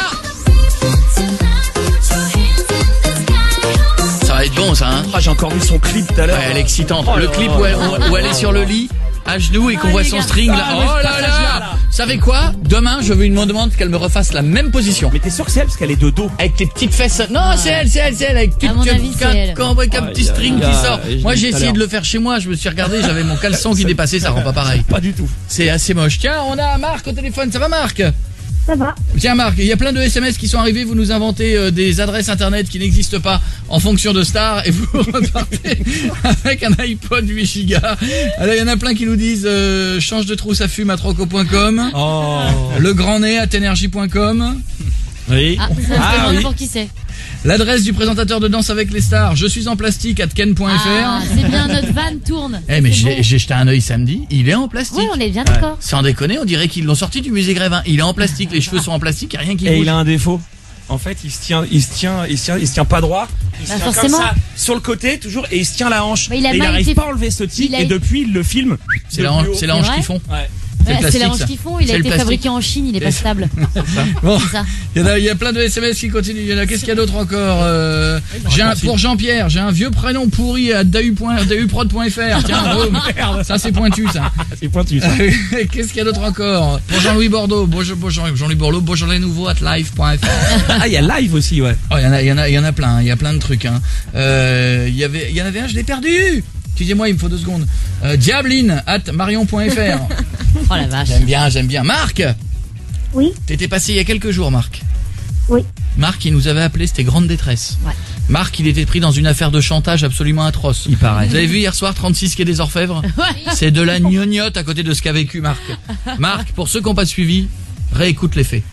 Ça va être bon, ça, hein. Ah, j'ai encore vu son clip tout à l'heure. Ouais, elle est excitante. Oh le là clip là. où elle, où elle est sur le lit, à genoux, et qu'on Oh, voit les son garçons. string, là. Ah, mais Oh ce là passage-là, là. là. Vous savez quoi? Demain, je veux une demande qu'elle me refasse la même position. Mais t'es sûr que c'est elle parce qu'elle est de dos. Avec tes petites fesses. Non, c'est elle, c'est elle, c'est elle. Avec À mon avis, c'est elle. quand on voit qu'un Aïe, petit string aïe, qui aïe, sort. je Moi, l'ai j'ai dit tout à essayé de l'heure. le faire chez moi. Je me suis regardé, j'avais mon caleçon qui dépassait, ça rend pas pareil. Pas du tout. C'est assez moche. Tiens, on a Marc au téléphone. Ça va, Marc? Ça va. Tiens, Marc, il y a plein de S M S qui sont arrivés. Vous nous inventez euh, des adresses internet qui n'existent pas en fonction de stars et vous repartez avec un iPod huit gigas. Alors, il y en a plein qui nous disent euh, change de trousse à fume à troco point com. Oh. Le grand nez à ténergie point com. Oui. Ah, ça se Ah, demande oui. pour qui c'est. L'adresse du présentateur de Danse avec les stars, je suis en plastique at ken point f r. Ah, c'est bien, notre van tourne. Eh mais C'est j'ai bon. j'ai jeté un œil samedi, il est en plastique. Oui, on est bien d'accord. Sans déconner, on dirait qu'ils l'ont sorti du musée Grévin. Il est en plastique, les cheveux sont en plastique, il n'y a rien qui Et bouge. il a un défaut. En fait, il se tient, il se tient, il se tient, il se tient pas droit. Il se Bah, tient forcément. comme ça, sur le côté toujours, et il se tient la hanche. Bah, il a et il mal n'arrive été- pas à enlever ce tic. il a Et été- depuis, il le filme. C'est la hanche, c'est la C'est hanche vrai qu'ils font. Ouais. C'est le Ouais, c'est la plastique, hanche ça. qu'ils font, il C'est a le été plastique. fabriqué en Chine, il est pas stable. Bon, C'est ça. il y, en a, il y a plein de S M S qui continuent. Il y en a. Qu'est-ce qu'il y a d'autre encore euh, j'ai un, Pour Jean-Pierre, j'ai un vieux prénom pourri à dahuprod point f r. Tiens, boum. Ça c'est pointu ça. C'est pointu ça. Qu'est-ce qu'il y a d'autre encore? Pour Jean-Louis Bordeaux, bonjour, bonjour, Jean-Louis Bordeaux, bonjour les nouveaux at live point f r. Ah, il y a live aussi, ouais. Oh, il y en a, il y en a, il y en a plein. Il y a plein de trucs. Hein. Euh, il y avait, il y en avait un, je l'ai perdu. Excusez-moi, il me faut deux secondes. Euh, Diabline at marion point f r. Oh la vache. J'aime bien, j'aime bien. Marc. Oui. T'étais passé il y a quelques jours, Marc. Oui. Marc, il nous avait appelé, c'était grande détresse. Ouais. Marc, il était pris dans une affaire de chantage absolument atroce. Il paraît. Vous avez vu hier soir trente-six quai des Orfèvres? Ouais. C'est de la gnognotte à côté de ce qu'a vécu Marc. Marc, pour ceux qui n'ont pas suivi, réécoute les faits.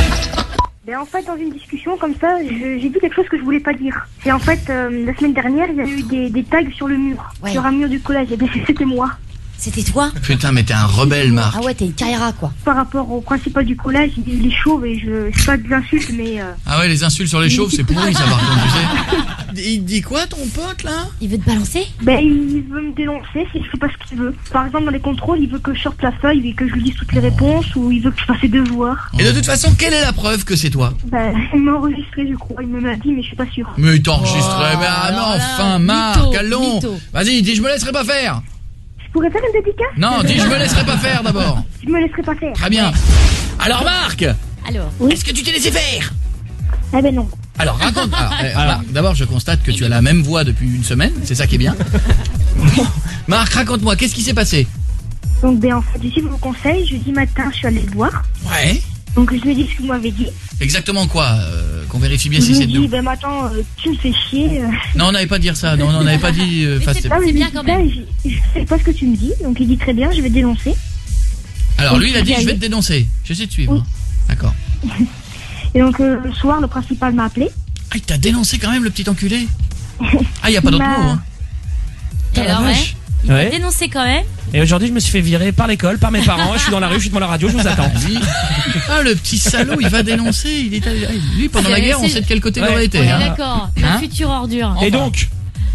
Ben en fait, dans une discussion comme ça, je- j'ai dit quelque chose que je voulais pas dire. C'est en fait, euh, la semaine dernière, il y a eu des, des tags sur le mur, Ouais. sur un mur du collège. Et bien, c'était moi. C'était toi? Putain, mais t'es un rebelle, Marc. Ah ouais, t'es une carrière quoi. Par rapport au principal du collège, il est chauve et je c'est pas des insultes, mais euh, Ah ouais, les insultes sur les chauves, c'est pourri ça par contre, tu sais. Il dit quoi ton pote là? Il veut te balancer? ben il veut me dénoncer si je fais pas ce qu'il veut. Par exemple, dans les contrôles, il veut que je sorte la feuille et que je lui dise toutes les réponses, ou il veut que je fasse ses devoirs. Et de toute façon, quelle est la preuve que c'est toi? Ben, il m'a enregistré, je crois. Il me l'a dit, mais je suis pas sûre. Mais il t'a enregistré, Oh, mais ah non, alors là, enfin Marc, mytho, allons. mytho. Vas-y, dis je me laisserai pas faire. Je pourrais faire une dédicace? Non, dis je me laisserai pas faire d'abord. Je me laisserai pas faire. Très bien. Alors Marc, Alors. est-ce que tu t'es laissé faire? Eh ben non. Alors raconte. Alors, eh, Marc, d'abord je constate que tu as la même voix depuis une semaine, c'est ça qui est bien. Bon, Marc, raconte-moi, qu'est-ce qui s'est passé? Donc, ben en fait, je suis vos conseils. Jeudi matin, je suis allée le voir. Ouais. Donc, je lui ai dit ce que vous m'avez dit. Exactement quoi euh, Qu'on vérifie bien Je si lui c'est ai de dit, nous. ben attends, euh, tu me fais chier. euh. Non, on n'avait pas dire ça. Non, on n'avait pas dit. euh, Mais face- c'est Ah, C'est mais bien je quand dis ça, même. Je, je sais pas ce que tu me dis. Donc, il dit très bien, je vais te dénoncer. Alors lui, il a dit Ok. je vais te dénoncer. J'essaie de suivre. Oui. D'accord. Et donc, euh, le soir, le principal m'a appelé. Ah, il t'a dénoncé quand même le petit enculé. Ah, il y a pas d'autre Bah. mot. Hein. Et Ah, la alors, ouais. vache. Il t'a Ouais. dénoncé quand même. Et aujourd'hui, je me suis fait virer par l'école, par mes parents. Je suis dans la rue, je suis devant la radio, je vous attends. Lui, ah le petit salaud, il va dénoncer. Il est allé- lui pendant la C'est- guerre, on c'est- sait de quel côté il Ouais. aurait été. On est hein. d'accord. La Hein future ordure. Et donc,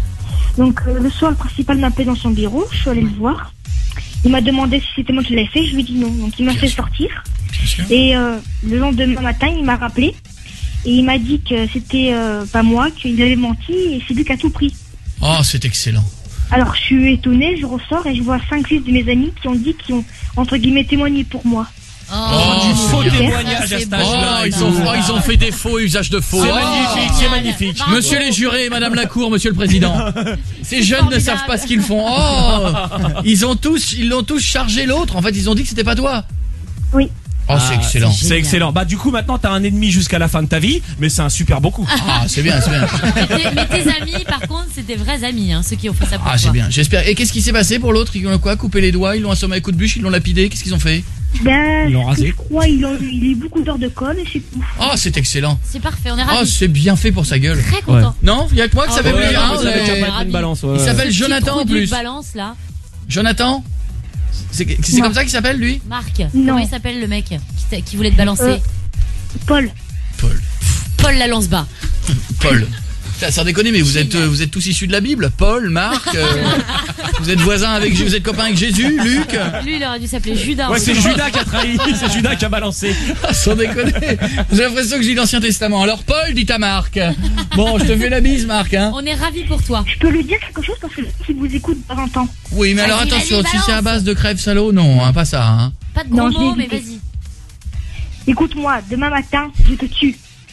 Donc, euh, le soir, le principal m'a appelé dans son bureau. Je suis allée le voir. Il m'a demandé si c'était moi qui l'avais fait. Je lui ai dit non. Donc, il m'a Bien fait sûr. sortir. Bien sûr. Et euh, le lendemain matin, il m'a rappelé. Et il m'a dit que c'était euh, pas moi, qu'il avait menti. Et c'est lui qui a tout pris. Oh, c'est excellent. Alors, je suis étonnée. Je ressors et je vois cinq six de mes amis qui ont dit, qui ont, entre guillemets, témoigné pour moi. Oh, Oh, du faux c'est bien. témoignage à c'est cet beau. âge-là. Oh, ils ont, oh, ils ont fait des faux usages de faux. C'est Oh. magnifique, c'est magnifique. Bravo. Monsieur les jurés, Madame la Cour, Monsieur le Président. Ces jeunes ne formidable. savent pas ce qu'ils font. Oh, ils ont tous, ils l'ont tous chargé l'autre. En fait, ils ont dit que c'était pas toi. Oui. Oh, c'est excellent. C'est excellent. Bah, du coup, maintenant, t'as un ennemi jusqu'à la fin de ta vie, mais c'est un super beau coup. Ah, c'est bien, c'est bien. Mais tes, mais tes amis, par contre, c'est des vrais amis, hein, ceux qui ont fait ça pour Ah, toi. c'est bien. J'espère. Et qu'est-ce qui s'est passé pour l'autre? Ils ont quoi? Coupé les doigts? Ils l'ont assommé à coups de bûche? Ils l'ont lapidé? Qu'est-ce qu'ils ont fait? Ben, Ils l'ont rasé. je crois il a, il a eu beaucoup d'heures de colle et c'est tout. Oh, c'est excellent. C'est parfait, on est Oh, ravis. c'est bien fait pour sa gueule. Très content. Non, il y a que moi que ça Ah fait ouais, plaisir. ouais, hein, ouais, on ouais, est- ouais, ouais. Une balance, ouais. Il s'appelle Ce petit Jonathan en produit plus. de balance là. Jonathan? C'est c'est Non. comme ça qu'il s'appelle lui? Marc, Non. comment il s'appelle le mec qui, t'a- qui voulait te balancer? Euh. Paul. Paul. Paul la lance bas. Paul. Putain, sans déconner, mais vous êtes, euh, vous êtes tous issus de la Bible. Paul, Marc, euh, vous êtes voisins avec, vous êtes copains avec Jésus, Luc. Lui, il aurait dû s'appeler Judas. Ouais, c'est Judas qui a trahi, c'est Judas qui a balancé. Ah, sans déconner. J'ai l'impression que je lis l'Ancien Testament. Alors Paul, dit à Marc. Bon, je te fais la bise, Marc. Hein. On est ravis pour toi. Je peux lui dire quelque chose parce que s'il vous écoute de temps en temps. Oui, mais alors Vas-y, attention, vas-y, si c'est à balance. base de crève salaud, non, hein, pas ça. Hein. Pas de gros Non, je l'ai mots, mais évité. vas-y. Écoute-moi, demain matin, je te tue.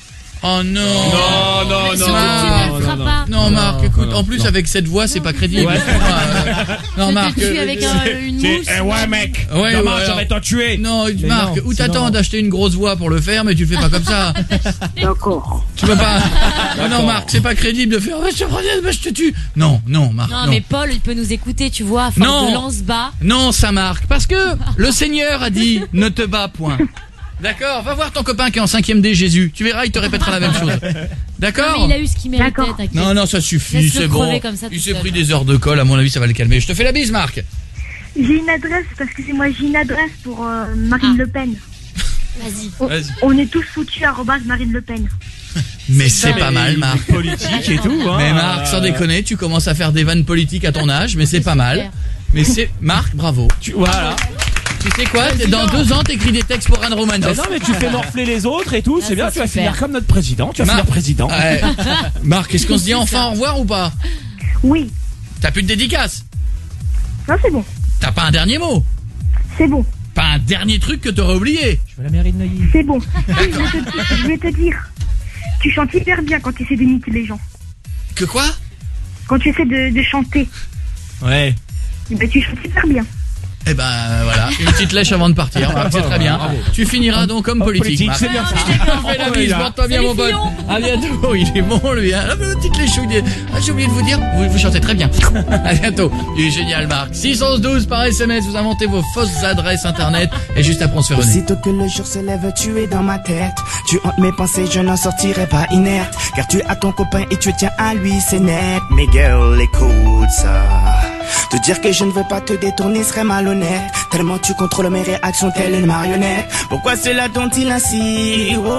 Oh non. Non, non, Mais non. surtout, tu ne le feras pas. Non, Marc, écoute, non, en plus non. avec cette voix, c'est pas crédible. Ouais. Euh, non, Je Marc. te tue euh, avec un- une C'est- mousse. eh ouais, mec. Ouais, Demain, ouais, je alors- vais te tuer. Non, Mais Marc, non, ou sinon- t'attends d'acheter une grosse voix pour le faire, mais tu le fais pas comme ça. D'accord. Tu peux pas. Non, non, Marc, c'est pas crédible de faire. Oh, je te prends, bah, je te tue. Non, non, Marc. Non, Non, mais Paul, il peut nous écouter, tu vois, à force Non. de lance bas. Non, ça marque. Parce que le Seigneur a dit ne te bats point. D'accord, va voir ton copain qui est en cinquième D, Jésus. Tu verras, il te répétera la même chose. D'accord. Non, mais il a eu ce qu'il méritait, t'inquiète. Non, non, ça suffit, Laisse-le c'est bon. crever comme ça Il tout s'est seul. pris des heures de colle, à mon avis, ça va le calmer. Je te fais la bise, Marc. J'ai une adresse, parce que c'est moi, j'ai une adresse pour euh, Marine Le Pen. Vas-y. On, Vas-y. on est tous foutus, arrobase Marine Le Pen. Mais c'est Non, pas mais mal, Marc. politique et tout, hein. Mais Marc, sans déconner, tu commences à faire des vannes politiques à ton âge, mais c'est pas mal. Mais c'est Marc, bravo. Tu, voilà. Tu sais quoi, dans deux ans, t'écris des textes pour Anne Mais Romanoff. non, mais tu fais morfler les autres et tout, Ah, c'est bien, ça, tu vas super. finir comme notre président, tu vas Marc. finir président. Ouais. Marc, est-ce qu'on se dit enfin au revoir ou pas? Oui. T'as plus de dédicace? Non, c'est bon. T'as pas un dernier mot? C'est bon. Pas un dernier truc que t'aurais oublié? Je veux la mairie de Neuilly. C'est bon. Je vais, te, dire- je vais te dire. Tu chantes hyper bien quand tu essaies d'imiter les gens. Que quoi? Quand tu essaies de, de chanter, Ouais. eh ben, tu chantes hyper bien. Eh ben voilà, une petite lèche avant de partir, Marc, c'est très bien. Bravo. Tu finiras donc comme Homme politique. politique, Marc. c'est bien ça. Je te fais la bise, porte-toi bien mon pote. À bientôt, il est bon lui. Hein. La petite lèchouille. Ah, j'ai oublié de vous dire, vous, vous chantez très bien. À bientôt. Il est génial, Marc. six un un douze par S M S, vous inventez vos fausses adresses internet et juste après on se fait renaître. Aussitôt que le jour se lève, tu es dans ma tête. Tu hantes mes pensées, je n'en sortirai pas inerte. Car tu as ton copain et tu tiens à lui, c'est net. Mais girl, écoute ça. Te dire que je ne veux pas te détourner serait malhonnête. Tellement tu contrôles mes réactions telle une marionnette. Pourquoi cela dont-il ainsi? Oh,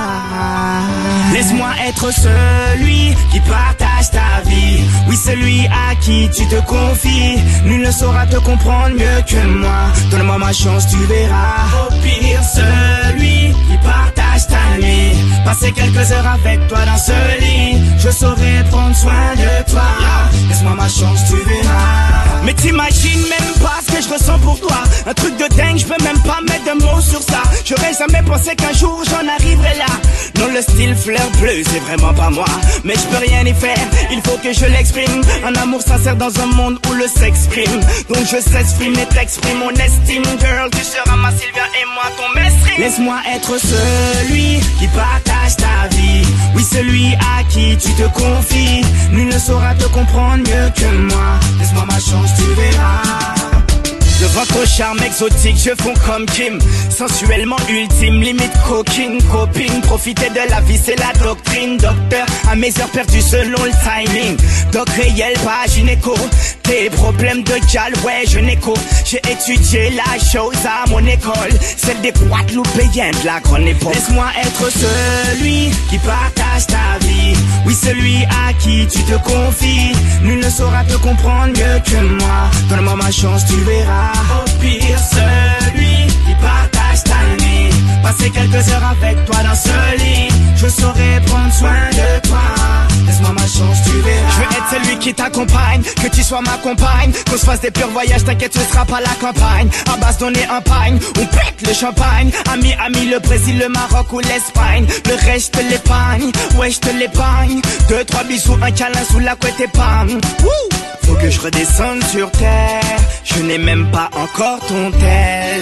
ah. Laisse-moi être celui qui partage ta vie. Oui, celui à qui tu te confies. Nul ne saura te comprendre mieux que moi. Donne-moi ma chance, tu verras. Au pire, celui qui partage ta nuit. Passer quelques heures avec toi dans ce lit. Je saurai prendre soin de toi. Laisse-moi ma chance, tu verras. Mais t'imagines même pas ce que je ressens pour toi. Un truc de dingue, je peux même pas mettre de mots sur ça. J'aurais jamais pensé qu'un jour j'en arriverais là. Non, le style fleur bleue, c'est vraiment pas moi. Mais je peux rien y faire, il faut que je l'exprime. Un amour sincère dans un monde où le sexe prime. Donc je s'exprime et t'exprime mon estime. Girl, tu seras ma Sylvia et moi ton mestre. Laisse-moi être celui qui partage ta vie. Oui, celui à qui tu te confies. Nul ne saura te comprendre mieux que moi. Laisse-moi ma chance, tu verras. Devant ton charme exotique, je fonds comme Kim. Sensuellement ultime, limite coquine, copine. Profiter de la vie, c'est la doctrine. Docteur, à mes heures perdues selon le timing. Doc réel, pas gynéco. Tes problèmes de gal, ouais, je n'écho. J'ai étudié la chose à mon école. Celle des Guadeloupéens de la grande époque. Laisse-moi être celui qui partage ta vie. Oui, celui à qui tu te confies. Nul ne saura te comprendre mieux que moi. Donne-moi ma chance, tu verras. Au pire, celui qui partage ta nuit. Passer quelques heures avec toi dans ce lit. Je saurai prendre soin de toi. Laisse-moi ma chance, tu verras. Je veux être celui qui t'accompagne, que tu sois ma compagne. Qu'on se fasse des purs voyages, t'inquiète, ce sera pas la campagne. À base donner un pagne, on pète le champagne. Ami, ami, le Brésil, le Maroc ou l'Espagne. Le reste, je te l'épargne, ouais, je te l'épargne. Deux, trois bisous, un câlin sous la couette et pam. Wouh! Faut que je redescende sur terre. Je n'ai même pas encore ton tel.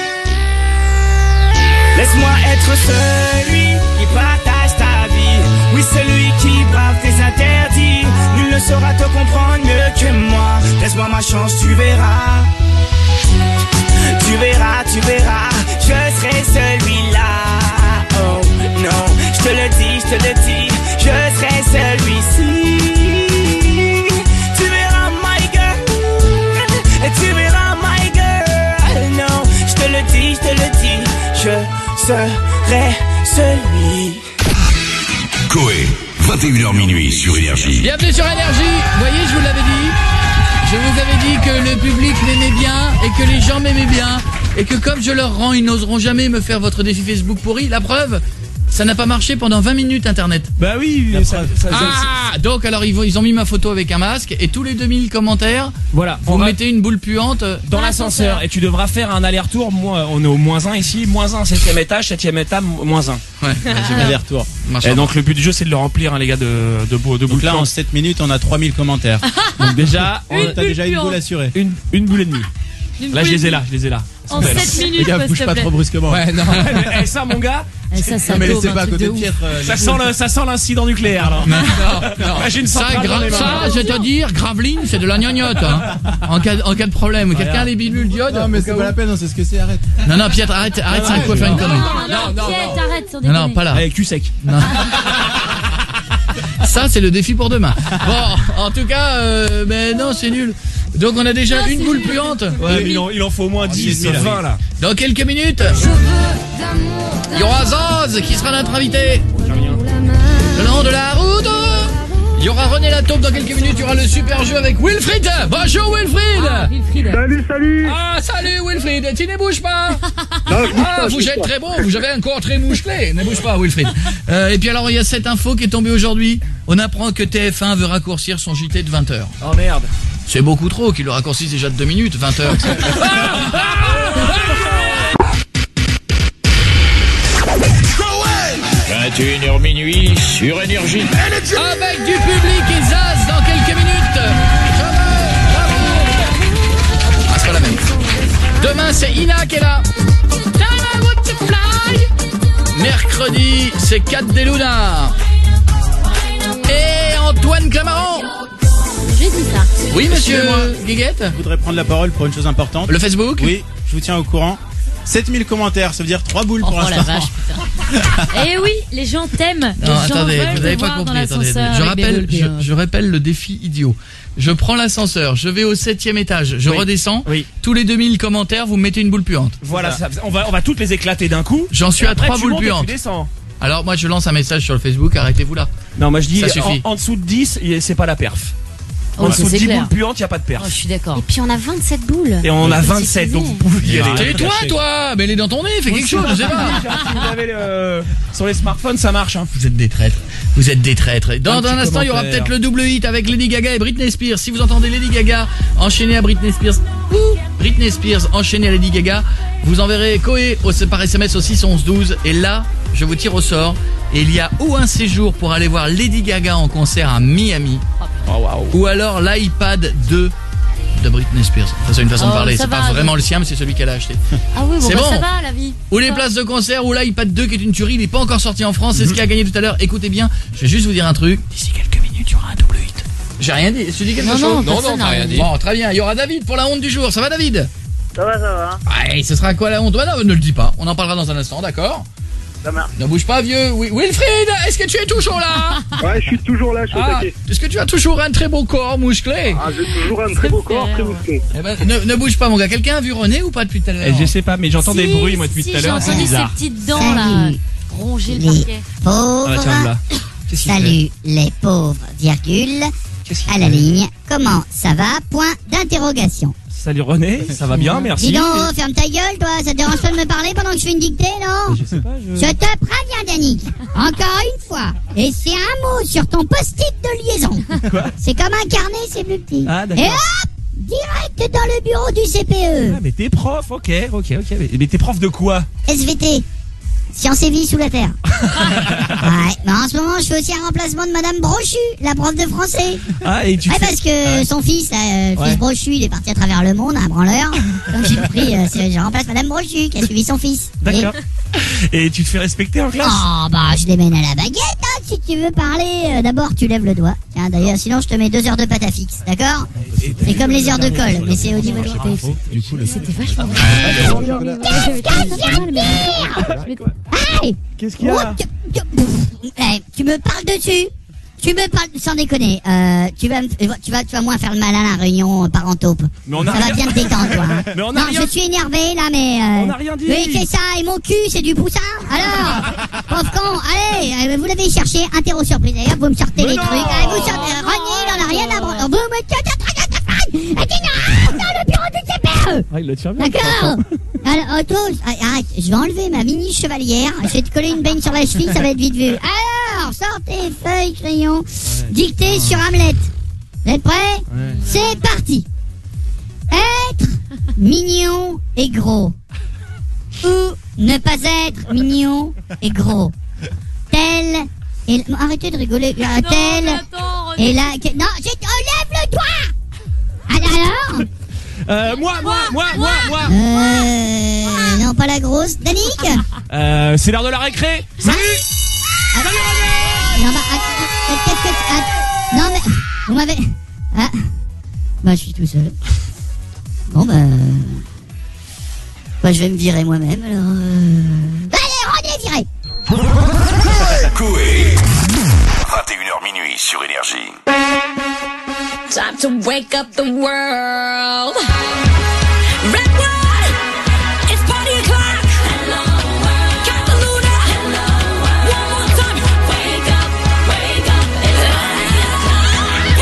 Laisse-moi être celui qui partage ta vie. Oui, celui qui brave tes interdits. Nul ne saura te comprendre mieux que moi. Laisse-moi ma chance, tu verras. Tu verras, tu verras. Je serai celui-là. Oh non, je te le dis, je te le dis. Je serai celui-ci. Tu verras, my girl. Et tu verras, my girl. Non, je te le dis, je te le dis. Je serai celui. Coé, vingt et une heures minuit sur Énergie. Bienvenue sur Énergie. Vous voyez, je vous l'avais dit. Je vous avais dit que le public m'aimait bien et que les gens m'aimaient bien. Et que comme je leur rends, ils n'oseront jamais me faire votre défi Facebook pourri. La preuve, ça n'a pas marché pendant vingt minutes internet. Bah oui, ça, ça, ah, ça, donc alors ils, vont, ils ont mis ma photo avec un masque et tous les deux mille commentaires, voilà, vous mettez une boule puante dans l'ascenseur et tu devras faire un aller-retour. Moi, on est au moins un ici, moins un, septième étage, septième étage, moins un. Ouais, j'ai un aller-retour. Et donc le but du jeu c'est de le remplir, hein, les gars, de, de, de, de boules. Donc là, en sept minutes, on a trois mille commentaires. Donc déjà, on a déjà une boule assurée. Une, une boule et demie. Là, je les ai là, je les ai là. En sept minutes, Les gars, s'il bouge te pas plaît. trop brusquement. Ouais, non. Et ça, mon gars. Eh, ça, ça Non, mais tombe, laissez un pas à truc côté de de ouf. Pietre. euh, Ça les sent, boules. le, ça sent l'incident nucléaire, là. Non, non. Imagine une Ça, centrale dans les gra- mains. ça, je vais te dire, Graveline, c'est de la gnognotte. Hein. En, cas, en cas de problème, quelqu'un a les bidules d'iode? Non, mais c'est pas la peine, on sait ce que c'est, arrête. Non, non, Pietre, arrête, arrête, c'est un coup à faire une connerie. Non, non, Piette, arrête, sans Non, non, déconner. pas là. Allez, cul sec. Non. Ça, c'est le défi pour demain. Bon, en tout cas, euh, mais non, c'est nul. Donc, on a déjà Non, une c'est boule nul. puante. Ouais, mais il en, il en faut au moins dix, il est vingt, là. Dans quelques minutes, il y aura Zaz qui sera notre invité. Le long de la route. Il y aura René Lataupe dans quelques minutes. Il y aura le super jeu avec Wilfried. Bonjour Wilfried. Ah, Wilfried. Salut, salut. Ah, salut Wilfried. Tu ne bouges pas. Non, je bouge Ah, pas, je vous bouge êtes pas. très beau. Vous avez un corps très musclé. Ne bouge pas Wilfried. Euh, et puis alors, il y a cette info qui est tombée aujourd'hui. On apprend que T F un veut raccourcir son J T de vingt heures. Oh merde. C'est beaucoup trop qu'il le raccourcisse déjà de deux minutes, vingt heures. vingt et une heures minuit sur Énergie. Avec du public et Zaz dans quelques minutes. Ah, c'est pas la même. Demain, c'est Ina qui est là. Mercredi, c'est Kat Deluna. Et Antoine Clamaran. J'ai dit ça. Oui, monsieur Excusez-moi. Guiguette. Je voudrais prendre la parole pour une chose importante. Le Facebook. Oui, je vous tiens au courant. sept mille commentaires, ça veut dire trois boules Oh, pour oh la l'instant. vache, putain. Eh oui, les gens t'aiment. Les Non, gens attendez, veulent vous te n'avez pas voir dans compris. Attendez, l'ascenseur je avec des rappelle, boules je, puantes. je rappelle le défi idiot. Je prends l'ascenseur, je vais au septième étage, je Oui. redescends. Oui. Tous les deux mille commentaires, vous me mettez une boule puante. Voilà, ça, on, va, on va toutes les éclater d'un coup. J'en suis Et à après, trois tu boules montes et puantes. Tu descends. Alors moi je lance un message sur le Facebook, arrêtez-vous là. Non, moi je dis Ça en, suffit. en dessous de dix, y- c'est pas la perf. Oh, En ça, dessous de c'est dix clair. boules puantes, y a pas de perf. Oh, je suis d'accord. Et puis on a vingt-sept boules. Et on a Faut vingt-sept, donc vous pouvez y aller. Tais-toi toi, mets-les dans ton nez, fais quelque chose, je sais pas. Si vous avez le- sur les smartphones, ça marche. Hein. Vous êtes des traîtres, vous êtes des traîtres. Dans Un un petit instant il y aura commentaire. peut-être le double hit avec Lady Gaga et Britney Spears. Si vous entendez Lady Gaga enchaîner à Britney Spears ou Britney Spears enchaîner à Lady Gaga, vous enverrez Koé au- par S M S au six onze douze. Et là, je vous tire au sort. Et il y a ou un séjour pour aller voir Lady Gaga en concert à Miami, Oh, waouh. ou alors l'iPad deux de Britney Spears. Ça, c'est une façon Oh, de parler, ça c'est va, pas donc. vraiment le sien, mais c'est celui qu'elle a acheté. Ah oui, bon, C'est bah, bon. ça va la vie. Ou les Ça. places de concert, ou l'iPad deux qui est une tuerie, il n'est pas encore sorti en France, c'est ce qui a gagné tout à l'heure. Écoutez bien, je vais juste vous dire un truc. D'ici quelques minutes, il y aura un double hit. J'ai rien dit, tu dis quelque Non, chose non, Non, personne non, n'a t'as rien rien dit. Bon, très bien, il y aura David pour la honte du jour. Ça va David? Ça va, ça va. Ouais, ce sera quoi la honte? Bah non, ne le dis pas, on en parlera dans un instant, d'accord? Ça marche. Ne bouge pas vieux. Oui, Wilfried, est-ce que tu es toujours là? Ouais, je suis toujours là, je suis au Ah, taquet. est-ce que tu as toujours un très beau corps musclé? Ah, j'ai toujours un très beau corps, très musclé. Eh ben, ne, ne bouge pas mon gars, quelqu'un a vu René ou pas depuis tout à l'heure? Eh, je sais pas, mais j'entends des Si, bruits moi depuis si, tout à l'heure. j'ai C'est entendu bizarre. ces petites dents là, Salut. ronger le Les parquet. pauvres. Ah, tiens, là. Qu'est-ce qu'il fait Salut les pauvres, virgule. Qu'est-ce qu'il À la fait ligne. Comment ça va? Point d'interrogation. Salut René, ça va bien, merci. Dis donc, ferme ta gueule, toi. Ça te dérange pas de me parler pendant que je fais une dictée, non? Je sais pas, je... Je te préviens, Danick. Encore une fois. Et c'est un mot sur ton post-it de liaison. Quoi? C'est comme un carnet, c'est plus petit. Ah, Et d'accord. hop! Direct dans le bureau du C P E. Ah, mais t'es prof, ok, ok, ok. Mais, mais t'es prof de quoi? S V T. Sciences et vie sous la terre. Ouais, mais en ce moment, je fais aussi un remplacement de Madame Brochu, la prof de français. Ah, et tu Ouais, fais... parce que Ah. son fils, là, euh, Ouais. fils Brochu, il est parti à travers le monde, un branleur. Donc j'ai pris, euh, c'est- je remplace Madame Brochu, qui a suivi son fils. D'accord. Et tu te fais respecter en Et- classe? Oh, bah, je les mène à la baguette, hein, si tu veux parler. euh, D'abord, tu lèves le doigt. Tiens, d'ailleurs, sinon, je te mets deux heures de pâte à fixe, d'accord? C'est comme les heures de colle, mais c'est au niveau de l'orthèse. C'était vachement bien. Hey! Qu'est-ce qu'il y a là? Oh, tu, tu- hey, tu me parles dessus. Tu me parles, sans déconner, euh, tu vas, me- tu vas, tu vas moins faire le malin à la réunion parentaupe. Mais on a ça rien- va bien te détendre, toi. hein. Mais on a non, rien- je suis énervé là, mais. Euh... On a rien dit. Oui, c'est ça. Et mon cul, c'est du poussin. Alors, pauvre con, allez, euh, vous l'avez cherché, interro surprise. D'ailleurs, vous me sortez Mais les non. trucs. Allez, vous sortez. Euh, René, il en a rien à branler. Vous me et tu dans le bureau du C P E. Ah, il le tient bien. D'accord. Alors, Otto, arrête, je vais enlever ma mini chevalière. Je vais te coller une baigne sur la cheville, ça va être vite vu. Alors, sortez feuilles, crayons. Dictée sur Hamlet. Vous êtes prêts? Ouais. C'est parti. Être mignon et gros. Ou ne pas être mignon et gros. Tel et... Non, arrêtez de rigoler. Euh, Tel mais attends, et là... que- Non, je te lève le doigt. Alors, Euh, moi, moi, moi, moi, moi. Euh, non, pas la grosse. Danick. Euh, c'est l'heure de la récré. Salut. Salut Non, bah, att- qu'est-ce que tu- att- non, mais, vous m'avez, ah, bah, je suis tout seul. Bon, bah, bah, je vais me virer moi-même, alors, euh... Allez, on est viré. Coé. vingt et une heures minuit sur Énergie. Time to wake up the world. Red one, it's party o'clock. Hello world. Cataluna. Hello world. One more time. Wake up, wake up. It's party o'clock.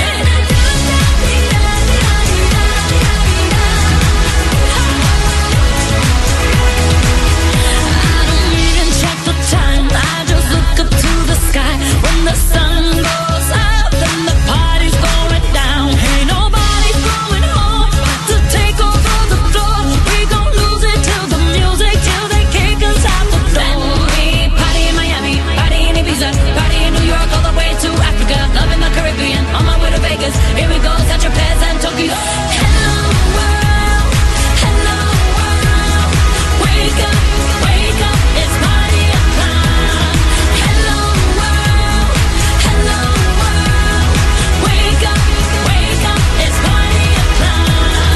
I don't even check the time. I just look up to the sky. When the sun goes up, then the party's going down. Ain't nobody's going home to take over the floor. We gon' lose it till the music, till they kick us out the door. We party in Miami, party in Ibiza, party in New York, all the way to Africa. Loving the Caribbean, on my way to Vegas. Here we go, Saint-Tropez and Tokyo. Hello world, hello world. Wake up, wake up, it's party o'clock. Hello world, hello world. Wake up, wake up, it's party o'clock.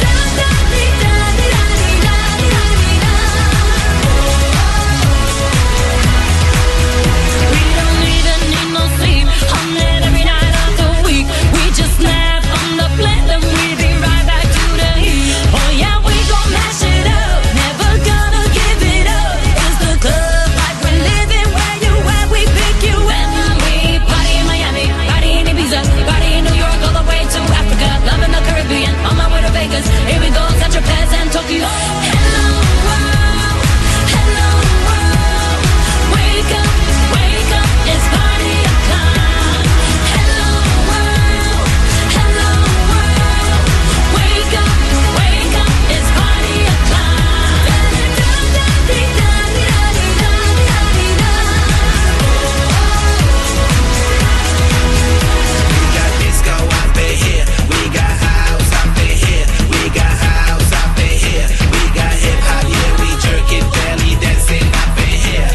We don't even need no sleep on it every night of the week. We just snap on the plane, then we be right back to the heat. Oh yeah, we gon' mash it up, never gonna give it up. It's the club life we're living, where you at, we pick you up. We party in Miami, party in Ibiza, party in New York, all the way to Africa. Loving the Caribbean, on my way to Vegas. Here we go, Saint-Tropez and Tokyo. Hello world, hello world. Wake up, wake up, it's party o'clock. Hello world, hello world. Wake up, wake up, it's party We got disco up in here. We got house up in here. We got house up in here. We got hip hop, yeah, we jerking belly dancing up in here.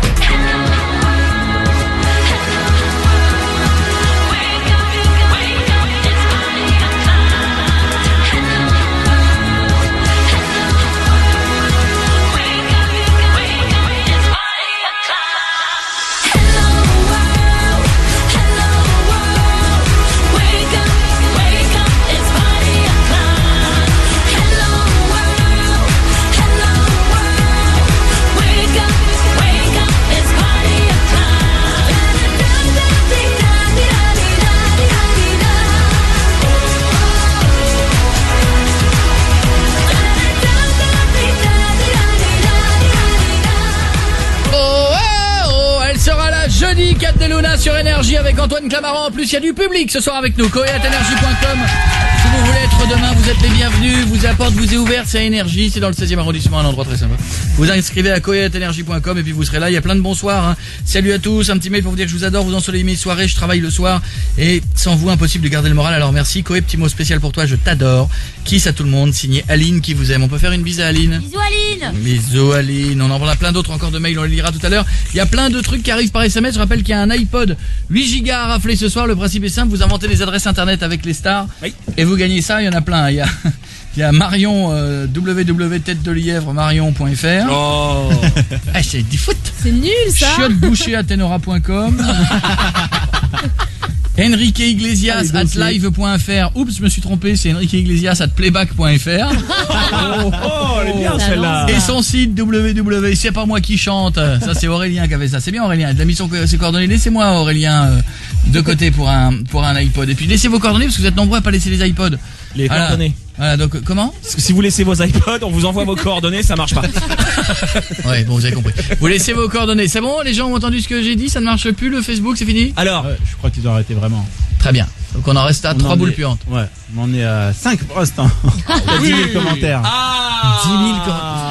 Oh, oh, oh, elle sera là jeudi, Cat de Luna sur Énergie avec Antoine Clamaran. En plus, il y a du public ce soir avec nous. coé arobase énergie point com. Si vous voulez être demain, vous êtes les bienvenus. Vous apporte, vous est ouvert, c'est à Énergie. C'est dans le seizième arrondissement, un endroit très sympa. Vous inscrivez à coé arobase énergie point com et puis vous serez là. Il y a plein de bonsoirs. Hein. Salut à tous. Un petit mail pour vous dire que je vous adore. Vous ensoleillez mes soirées. Je travaille le soir et sans vous, impossible de garder le moral. Alors merci. Coé, petit mot spécial pour toi. Je t'adore. Kiss à tout le monde. Signé Aline qui vous aime. On peut faire une bise à Aline. Bisous Aline. Bisous Aline, on en a plein d'autres encore de mails, on les lira tout à l'heure. Il y a plein de trucs qui arrivent par S M S. Je rappelle qu'il y a un iPod huit gigas à rafler ce soir. Le principe est simple, vous inventez des adresses internet avec les stars oui. Et vous gagnez ça. Il y en a plein. Il y a, il y a Marion, euh, w w w point tête de lièvre marion point f r. Oh. Ah, c'est du foot. C'est nul ça. Chiotte boucher à tenora point com. Enrique Iglesias at live point f r. Oups, je me suis trompé, c'est Enrique Iglesias at playback point f r. Oh, oh, elle est bien celle-là. Et son site w w w point c'est pas moi qui chante. Ça c'est Aurélien qui avait ça. C'est bien Aurélien. Il a mis son, ses coordonnées. Laissez-moi Aurélien euh, de côté pour un pour un iPod. Et puis laissez vos coordonnées parce que vous êtes nombreux à pas laisser les iPods. Les voilà. coordonnées. Voilà, donc euh, comment? Parce que si vous laissez vos iPods, on vous envoie vos coordonnées, ça marche pas. Ouais, bon, vous avez compris. Vous laissez vos coordonnées. C'est bon? Les gens ont entendu ce que j'ai dit? Ça ne marche plus le Facebook? C'est fini? Alors, ouais, je crois qu'ils ont arrêté vraiment. Très bien. Donc on en reste à trois boules puantes. Ouais, on en est à cinq pour l'instant. Il y a dix mille commentaires. Ah dix mille commentaires.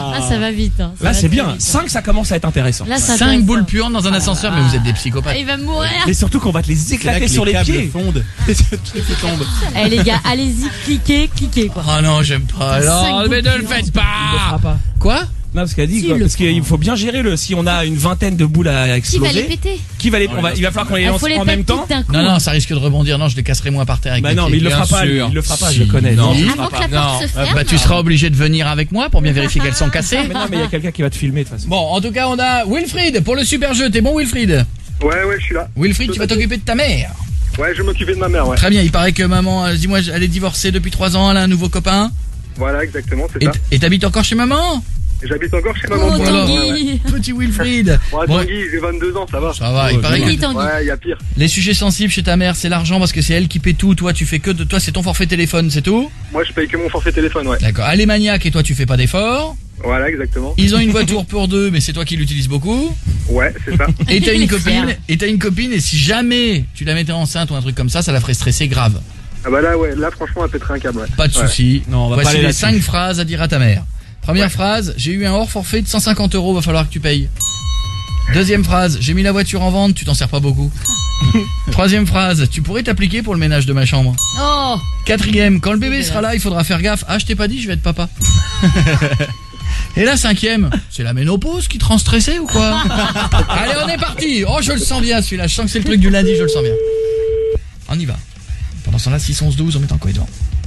Ah, ça va vite. Hein. Ça Là, va c'est très bien. vite. cinq, ça commence à être intéressant. Là, ça cinq intéressant. boules puantes dans un ascenseur, mais vous êtes des psychopathes. Ah, il va mourir. Mais surtout qu'on va te les C'est là éclater que sur les, câbles pieds. fondent. Les trucs qui tombent. Eh les gars, allez-y, cliquez, cliquez quoi. Oh non, j'aime pas. Cinq Non, mais ne le boules faites Il le fera pas. pas. Quoi? Non, parce qu'elle a dit Si, quoi, le parce qu'il faut bien gérer le. Si on a une vingtaine de boules à Qui va exploser, les péter? qui va les, on va, il va falloir qu'on les Il lance faut les en péter même temps. toutes d'un coup. Non, non, ça risque de rebondir. Non, je les casserai moi par terre avec Bah mes non, pieds. mais il le fera Bien pas. lui, sûr. Il le fera pas. Si. Je le connais. Non. il le Avant fera que pas. la Non, porte se euh, ferme. bah tu seras obligé de venir avec moi pour bien vérifier qu'elles sont cassées. Mais non, mais il y a quelqu'un qui va te filmer de toute façon. Bon, en tout cas, on a Wilfried pour le super jeu. T'es bon, Wilfried? Ouais, ouais, je suis là. Wilfried, tu vas t'occuper de ta mère. Ouais, je vais m'occuper de ma mère, ouais. Très bien, il paraît que maman, euh, dis-moi, elle est divorcée depuis trois ans, elle a un nouveau copain. Voilà, exactement, c'est Et ça. t- Et t'habites encore chez maman? J'habite encore chez maman. Oh, pour l'instant, ouais, ouais. Tanguy. Petit Wilfried. Ouais, Bon, Tanguy, j'ai vingt-deux ans, ça va. ça va, il paraît Tanguy, que Tanguy. Ouais, y a pire. les sujets sensibles chez ta mère, c'est l'argent parce que c'est elle qui paie tout. Toi, tu fais que de toi, c'est ton forfait téléphone, c'est tout. Moi, je paye que mon forfait téléphone, ouais. D'accord. Elle est maniaque et toi, tu fais pas d'efforts. Voilà, exactement. Ils ont une voiture pour deux, mais c'est toi qui l'utilises beaucoup. Ouais, c'est ça. Et t'as Il une est copine, fier. et t'as une copine, et si jamais tu la mettais enceinte ou un truc comme ça, ça la ferait stresser grave. Ah bah là, ouais, là, franchement, elle pèterait un câble, ouais. Pas de Ouais. souci. Non, on va pas Voici aller les là-dessus. cinq phrases à dire à ta mère. Première phrase, j'ai eu un hors forfait de cent cinquante euros, va falloir que tu payes. Deuxième phrase, j'ai mis la voiture en vente, tu t'en sers pas beaucoup. Troisième phrase, tu pourrais t'appliquer pour le ménage de ma chambre. Oh. Quatrième, quand le bébé sera là, il faudra faire gaffe. Ah, je t'ai pas dit, je vais être papa. Et la cinquième, c'est la ménopause qui te rend stressé ou quoi? Allez, on est parti. Oh, je le sens bien celui-là, je sens que c'est le truc du lundi, je le sens bien. On y va. Pendant ce temps-là, six, onze, douze, on met en quoi devant.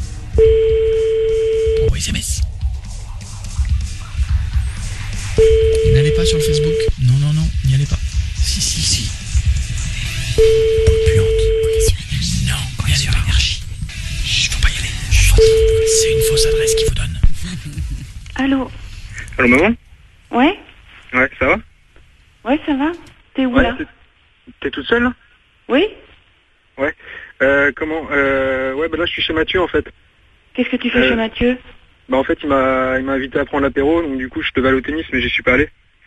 Oh, S M S. N'allez pas sur le Facebook. Non, non, non, n'y allez pas. Si, si, si. Puante. Non, quand il y a sur l'énergie. Chut, faut pas y aller. Chut. C'est une fausse adresse qu'il vous donne. Allô? Allô, maman? Ouais? Ouais, ça va? Ouais, ça va? T'es où Ouais, là? t'es- t'es toute seule, là? Oui? Ouais. Euh, comment? Euh, ouais, bah là, je suis chez Mathieu, en fait. Qu'est-ce que tu fais Euh, chez Mathieu? Bah, en fait, il m'a, il m'a invité à prendre l'apéro, donc du coup, je devais aller au tennis, mais j'y suis pas allé.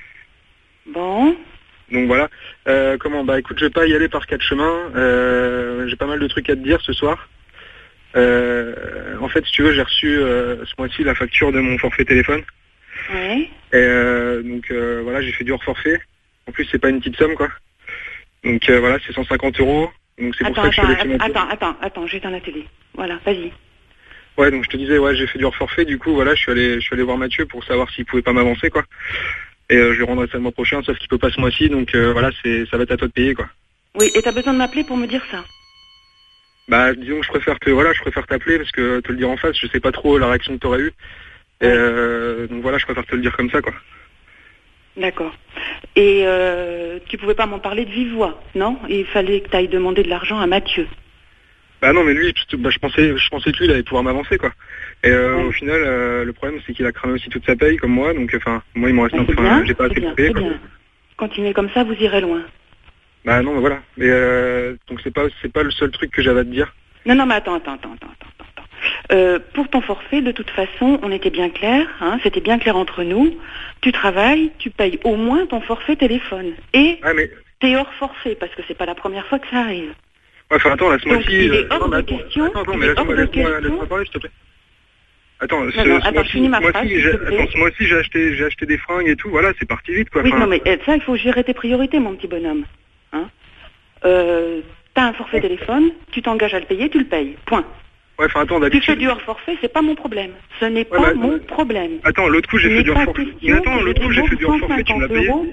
Bon. Donc voilà. Euh, comment? Bah, écoute, je vais pas y aller par quatre chemins. Euh, j'ai pas mal de trucs à te dire ce soir. Euh, en fait, si tu veux, j'ai reçu euh, ce mois-ci la facture de mon forfait téléphone. Ouais. Et euh, donc euh, voilà, j'ai fait du hors forfait. En plus, c'est pas une petite somme, quoi. Donc euh, voilà, c'est cent cinquante euros. Donc c'est pour Attends, ça que je suis allé chez attends, Mathieu. attends, attends, attends, j'éteins la télé. Voilà, vas-y. Ouais, donc je te disais, ouais, j'ai fait du hors forfait. Du coup, voilà, je suis allé, je suis allé voir Mathieu pour savoir s'il pouvait pas m'avancer, quoi. Et euh, je lui rendrai ça le mois prochain, sauf qu'il peut pas ce mois-ci. Donc euh, voilà, c'est, ça va être à toi de payer, quoi. Oui, et t'as besoin de m'appeler pour me dire ça? Bah, disons que je préfère te, voilà, je préfère t'appeler parce que te le dire en face, je sais pas trop la réaction que t'aurais eue. Et euh, donc voilà, je préfère te le dire comme ça, quoi. D'accord. Et euh, tu pouvais pas m'en parler de vive voix, non? Il fallait que t'ailles demander de l'argent à Mathieu. Bah non, mais lui, je, bah, je pensais, je pensais que lui, il allait pouvoir m'avancer, quoi. Et euh, au final, euh, le problème, c'est qu'il a cramé aussi toute sa paye, comme moi. Donc, enfin, moi, il me reste un C'est peu, bien, j'ai pas c'est assez bien, pour payer, c'est quoi. bien. Continuez comme ça, vous irez loin. Bah non, mais voilà. Mais euh, donc c'est pas, c'est pas le seul truc que j'avais à te dire. Non, non, mais attends, attends, attends, attends, attends, attends. Euh, pour ton forfait, de toute façon, on était bien clair, hein, c'était bien clair entre nous. Tu travailles, tu payes au moins ton forfait téléphone. Et Ah mais, t'es hors forfait, parce que c'est pas la première fois que ça arrive. ouais, enfin attends, laisse-moi Donc, aussi. il est euh, hors non, mais de attends, question, attends, attends, il mais est laisse-moi, hors de laisse-moi, question. laisse-moi parler, s'il te plaît. Attends, Non, ce, non, ce attends, mois-ci, finis ma moi phrase, aussi, s'il j'ai, te plaît. attends, ce mois-ci, j'ai acheté, j'ai acheté des fringues et tout. Voilà, c'est parti vite, quoi. Oui, Enfin, non, mais euh, ça, il faut gérer tes priorités, mon petit bonhomme. Hein euh, t'as un forfait téléphone, tu t'engages à le payer, tu le payes. Point. Ouais, enfin attends, Tu d'habitude. fais du hors forfait, c'est pas mon problème. Ce n'est Ouais, pas bah, mon euh, problème. Attends, l'autre coup, j'ai Il fait n'est du pas hors forfait. question Mais attends, que l'autre coup, j'ai fait du hors forfait, tu me l'as payé. euros.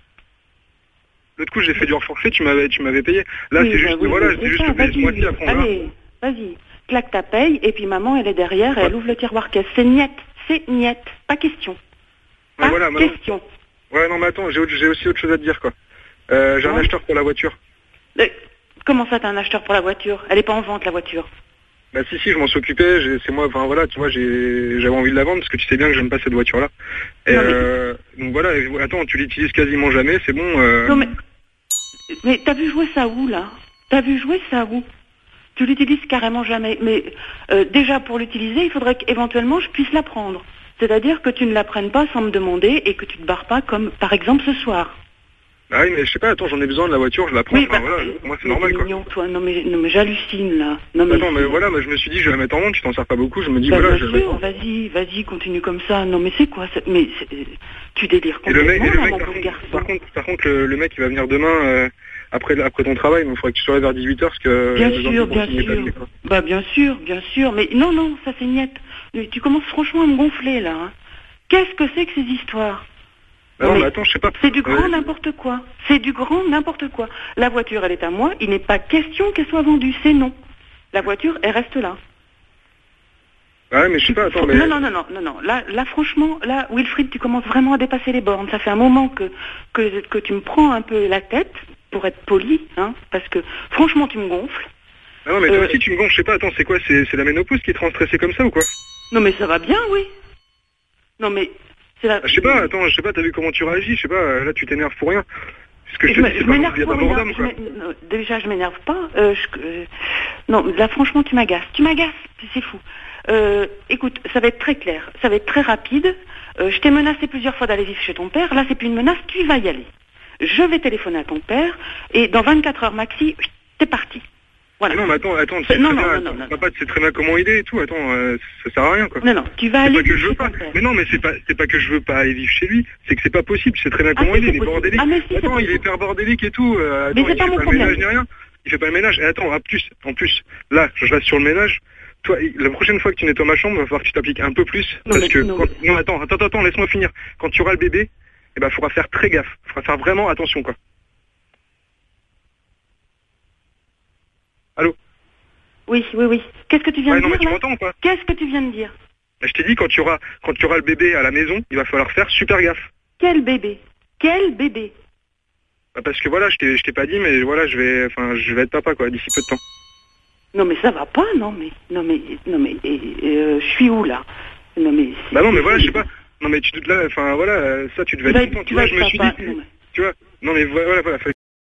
L'autre coup, j'ai fait du hors forfait, tu m'avais, tu m'avais payé. Là, Oui, c'est bah juste, oui, voilà, oui, c'est c'est juste ça, payé ce vas-y. mois-ci, après on verra. Allez, vas-y. Claque ta paye, et puis maman, elle est derrière, et elle ouvre le tiroir caisse. C'est niette, c'est niette. Pas question. Ouais, Pas voilà, maintenant- question. Ouais, non, mais attends, j'ai, autre- j'ai aussi autre chose à te dire, quoi. Euh, j'ai un Ouais. acheteur pour la voiture. Euh, comment ça, t'as un acheteur pour la voiture? Elle est pas en vente, la voiture. Bah si, si, je m'en suis occupé, j'ai- c'est moi, enfin voilà, tu vois, j'ai, j'avais envie de la vendre parce que tu sais bien que j'aime pas cette voiture-là. Et Non, mais- euh, donc voilà, et je- attends, tu l'utilises quasiment jamais, c'est bon. Euh... Non, mais, mais t'as vu jouer ça où, là? T'as vu jouer ça où? Tu l'utilises carrément jamais. Mais euh, déjà, pour l'utiliser, il faudrait qu'éventuellement je puisse la prendre. C'est-à-dire que tu ne la prennes pas sans me demander et que tu te barres pas comme, par exemple, ce soir. Bah oui, mais je sais pas, attends, j'en ai besoin de la voiture, je la prends, Oui, enfin bah, voilà, pour moi c'est mais normal t'es quoi. mignon, toi. Non mais, non mais j'hallucine là. Non, mais Attends, mais voilà, moi je me suis dit, je vais la mettre en vente, tu t'en sers pas beaucoup, je me dis, bah, voilà, bien je vais la sûr, mettre en vente. vas-y, vas-y, continue comme ça. Non mais c'est quoi ça Mais c'est- tu délires Et le mec, complètement et le là, mec mon par, pauvre contre, garçon. par contre, par contre, le, le mec il va venir demain, euh, après, après ton travail, donc il faudrait que tu sois là vers dix-huit heures parce que... Bien j'ai besoin sûr, de bien continuer sûr. ta vie, quoi. Bah bien sûr, bien sûr. Mais non, non, ça c'est niette. Mais tu commences franchement à me gonfler là. Hein. Qu'est-ce que c'est que ces histoires? Bah non, mais attends, je sais pas. C'est du grand Euh, n'importe quoi. C'est du grand n'importe quoi. La voiture, elle est à moi. Il n'est pas question qu'elle soit vendue. C'est non. La voiture, elle reste là. Ouais, mais je sais pas, attends, mais... Non, non, non, non, non, non. Là, là, franchement, là, Wilfried, tu commences vraiment à dépasser les bornes. Ça fait un moment que, que, que tu me prends un peu la tête, pour être poli, hein, parce que, franchement, tu me gonfles. Ah non, mais toi Euh, aussi tu me gonfles, je sais pas, attends, c'est quoi, c'est c'est la ménopause qui te rend stressé comme ça ou quoi? Non, mais ça va bien, oui. Non, mais, c'est la... Ah, je sais pas, attends, je sais pas, t'as vu comment tu réagis, je sais pas, euh, là tu t'énerves pour rien. Ce que je Je te me- dis, je c'est pas m'énerve non plus pas, abordable, oui, quoi. non, je m'é- non, déjà, je m'énerve pas. euh, je- euh, non, là, franchement, tu m'agaces. Tu m'agaces, c'est fou. Euh, écoute, ça va être très clair, ça va être très rapide. Euh, je t'ai menacé plusieurs fois d'aller vivre chez ton père. Là, c'est plus une menace, tu vas y aller. Je vais téléphoner à ton père et dans vingt-quatre heures maxi, t'es parti. Voilà. Mais non, mais attends, attends, tu sais Non, très non, bien, non, attends, non, non. papa, tu sais très bien comment il est et tout, attends, euh, ça sert à rien, quoi. Non, non, tu vas C'est aller pas que vivre je veux chez pas. ton père. Mais non, mais c'est pas, c'est pas que je veux pas aller vivre chez lui, c'est que c'est pas possible, je sais très bien Ah, comment si, il est, c'est il est possible. bordélique. Ah, mais si, c'est attends, il est possible. hyper bordélique et tout, euh, Mais attends, c'est il pas fait mon pas le problème. ménage ni rien. Il fait pas le ménage, et attends, en plus, en plus, là, je reste sur le ménage. Toi, la prochaine fois que tu nettoies ma chambre, il va falloir que tu t'appliques un peu plus, Non, parce mais- que, non, quand- non, attends, attends, attends, laisse-moi finir. Quand tu auras le bébé, eh ben, faudra faire très gaffe, faudra faire vraiment attention, quoi. Allô? Oui, oui, oui. Qu'est-ce que tu viens Ouais, de non, mais dire, tu là m'entends ou pas? Qu'est-ce que tu viens de dire? Je t'ai dit, quand tu auras, quand tu auras le bébé à la maison, il va falloir faire super gaffe. Quel bébé? Quel bébé? Bah, parce que voilà, je t'ai, je t'ai pas dit, mais voilà, je vais, enfin, je vais être papa, quoi, d'ici peu de temps. Non, mais ça va pas, non, mais, non, mais, non, mais, et- et, euh, je suis où, là? Non, mais... c'est- Bah non, mais voilà, je sais pas. Non, mais tu te, là, enfin, voilà, euh, ça, tu devais Tu vas être être- content. tu Tu vois, vas je être me suis papa, dit, non, mais- tu vois, non, mais voilà, voilà,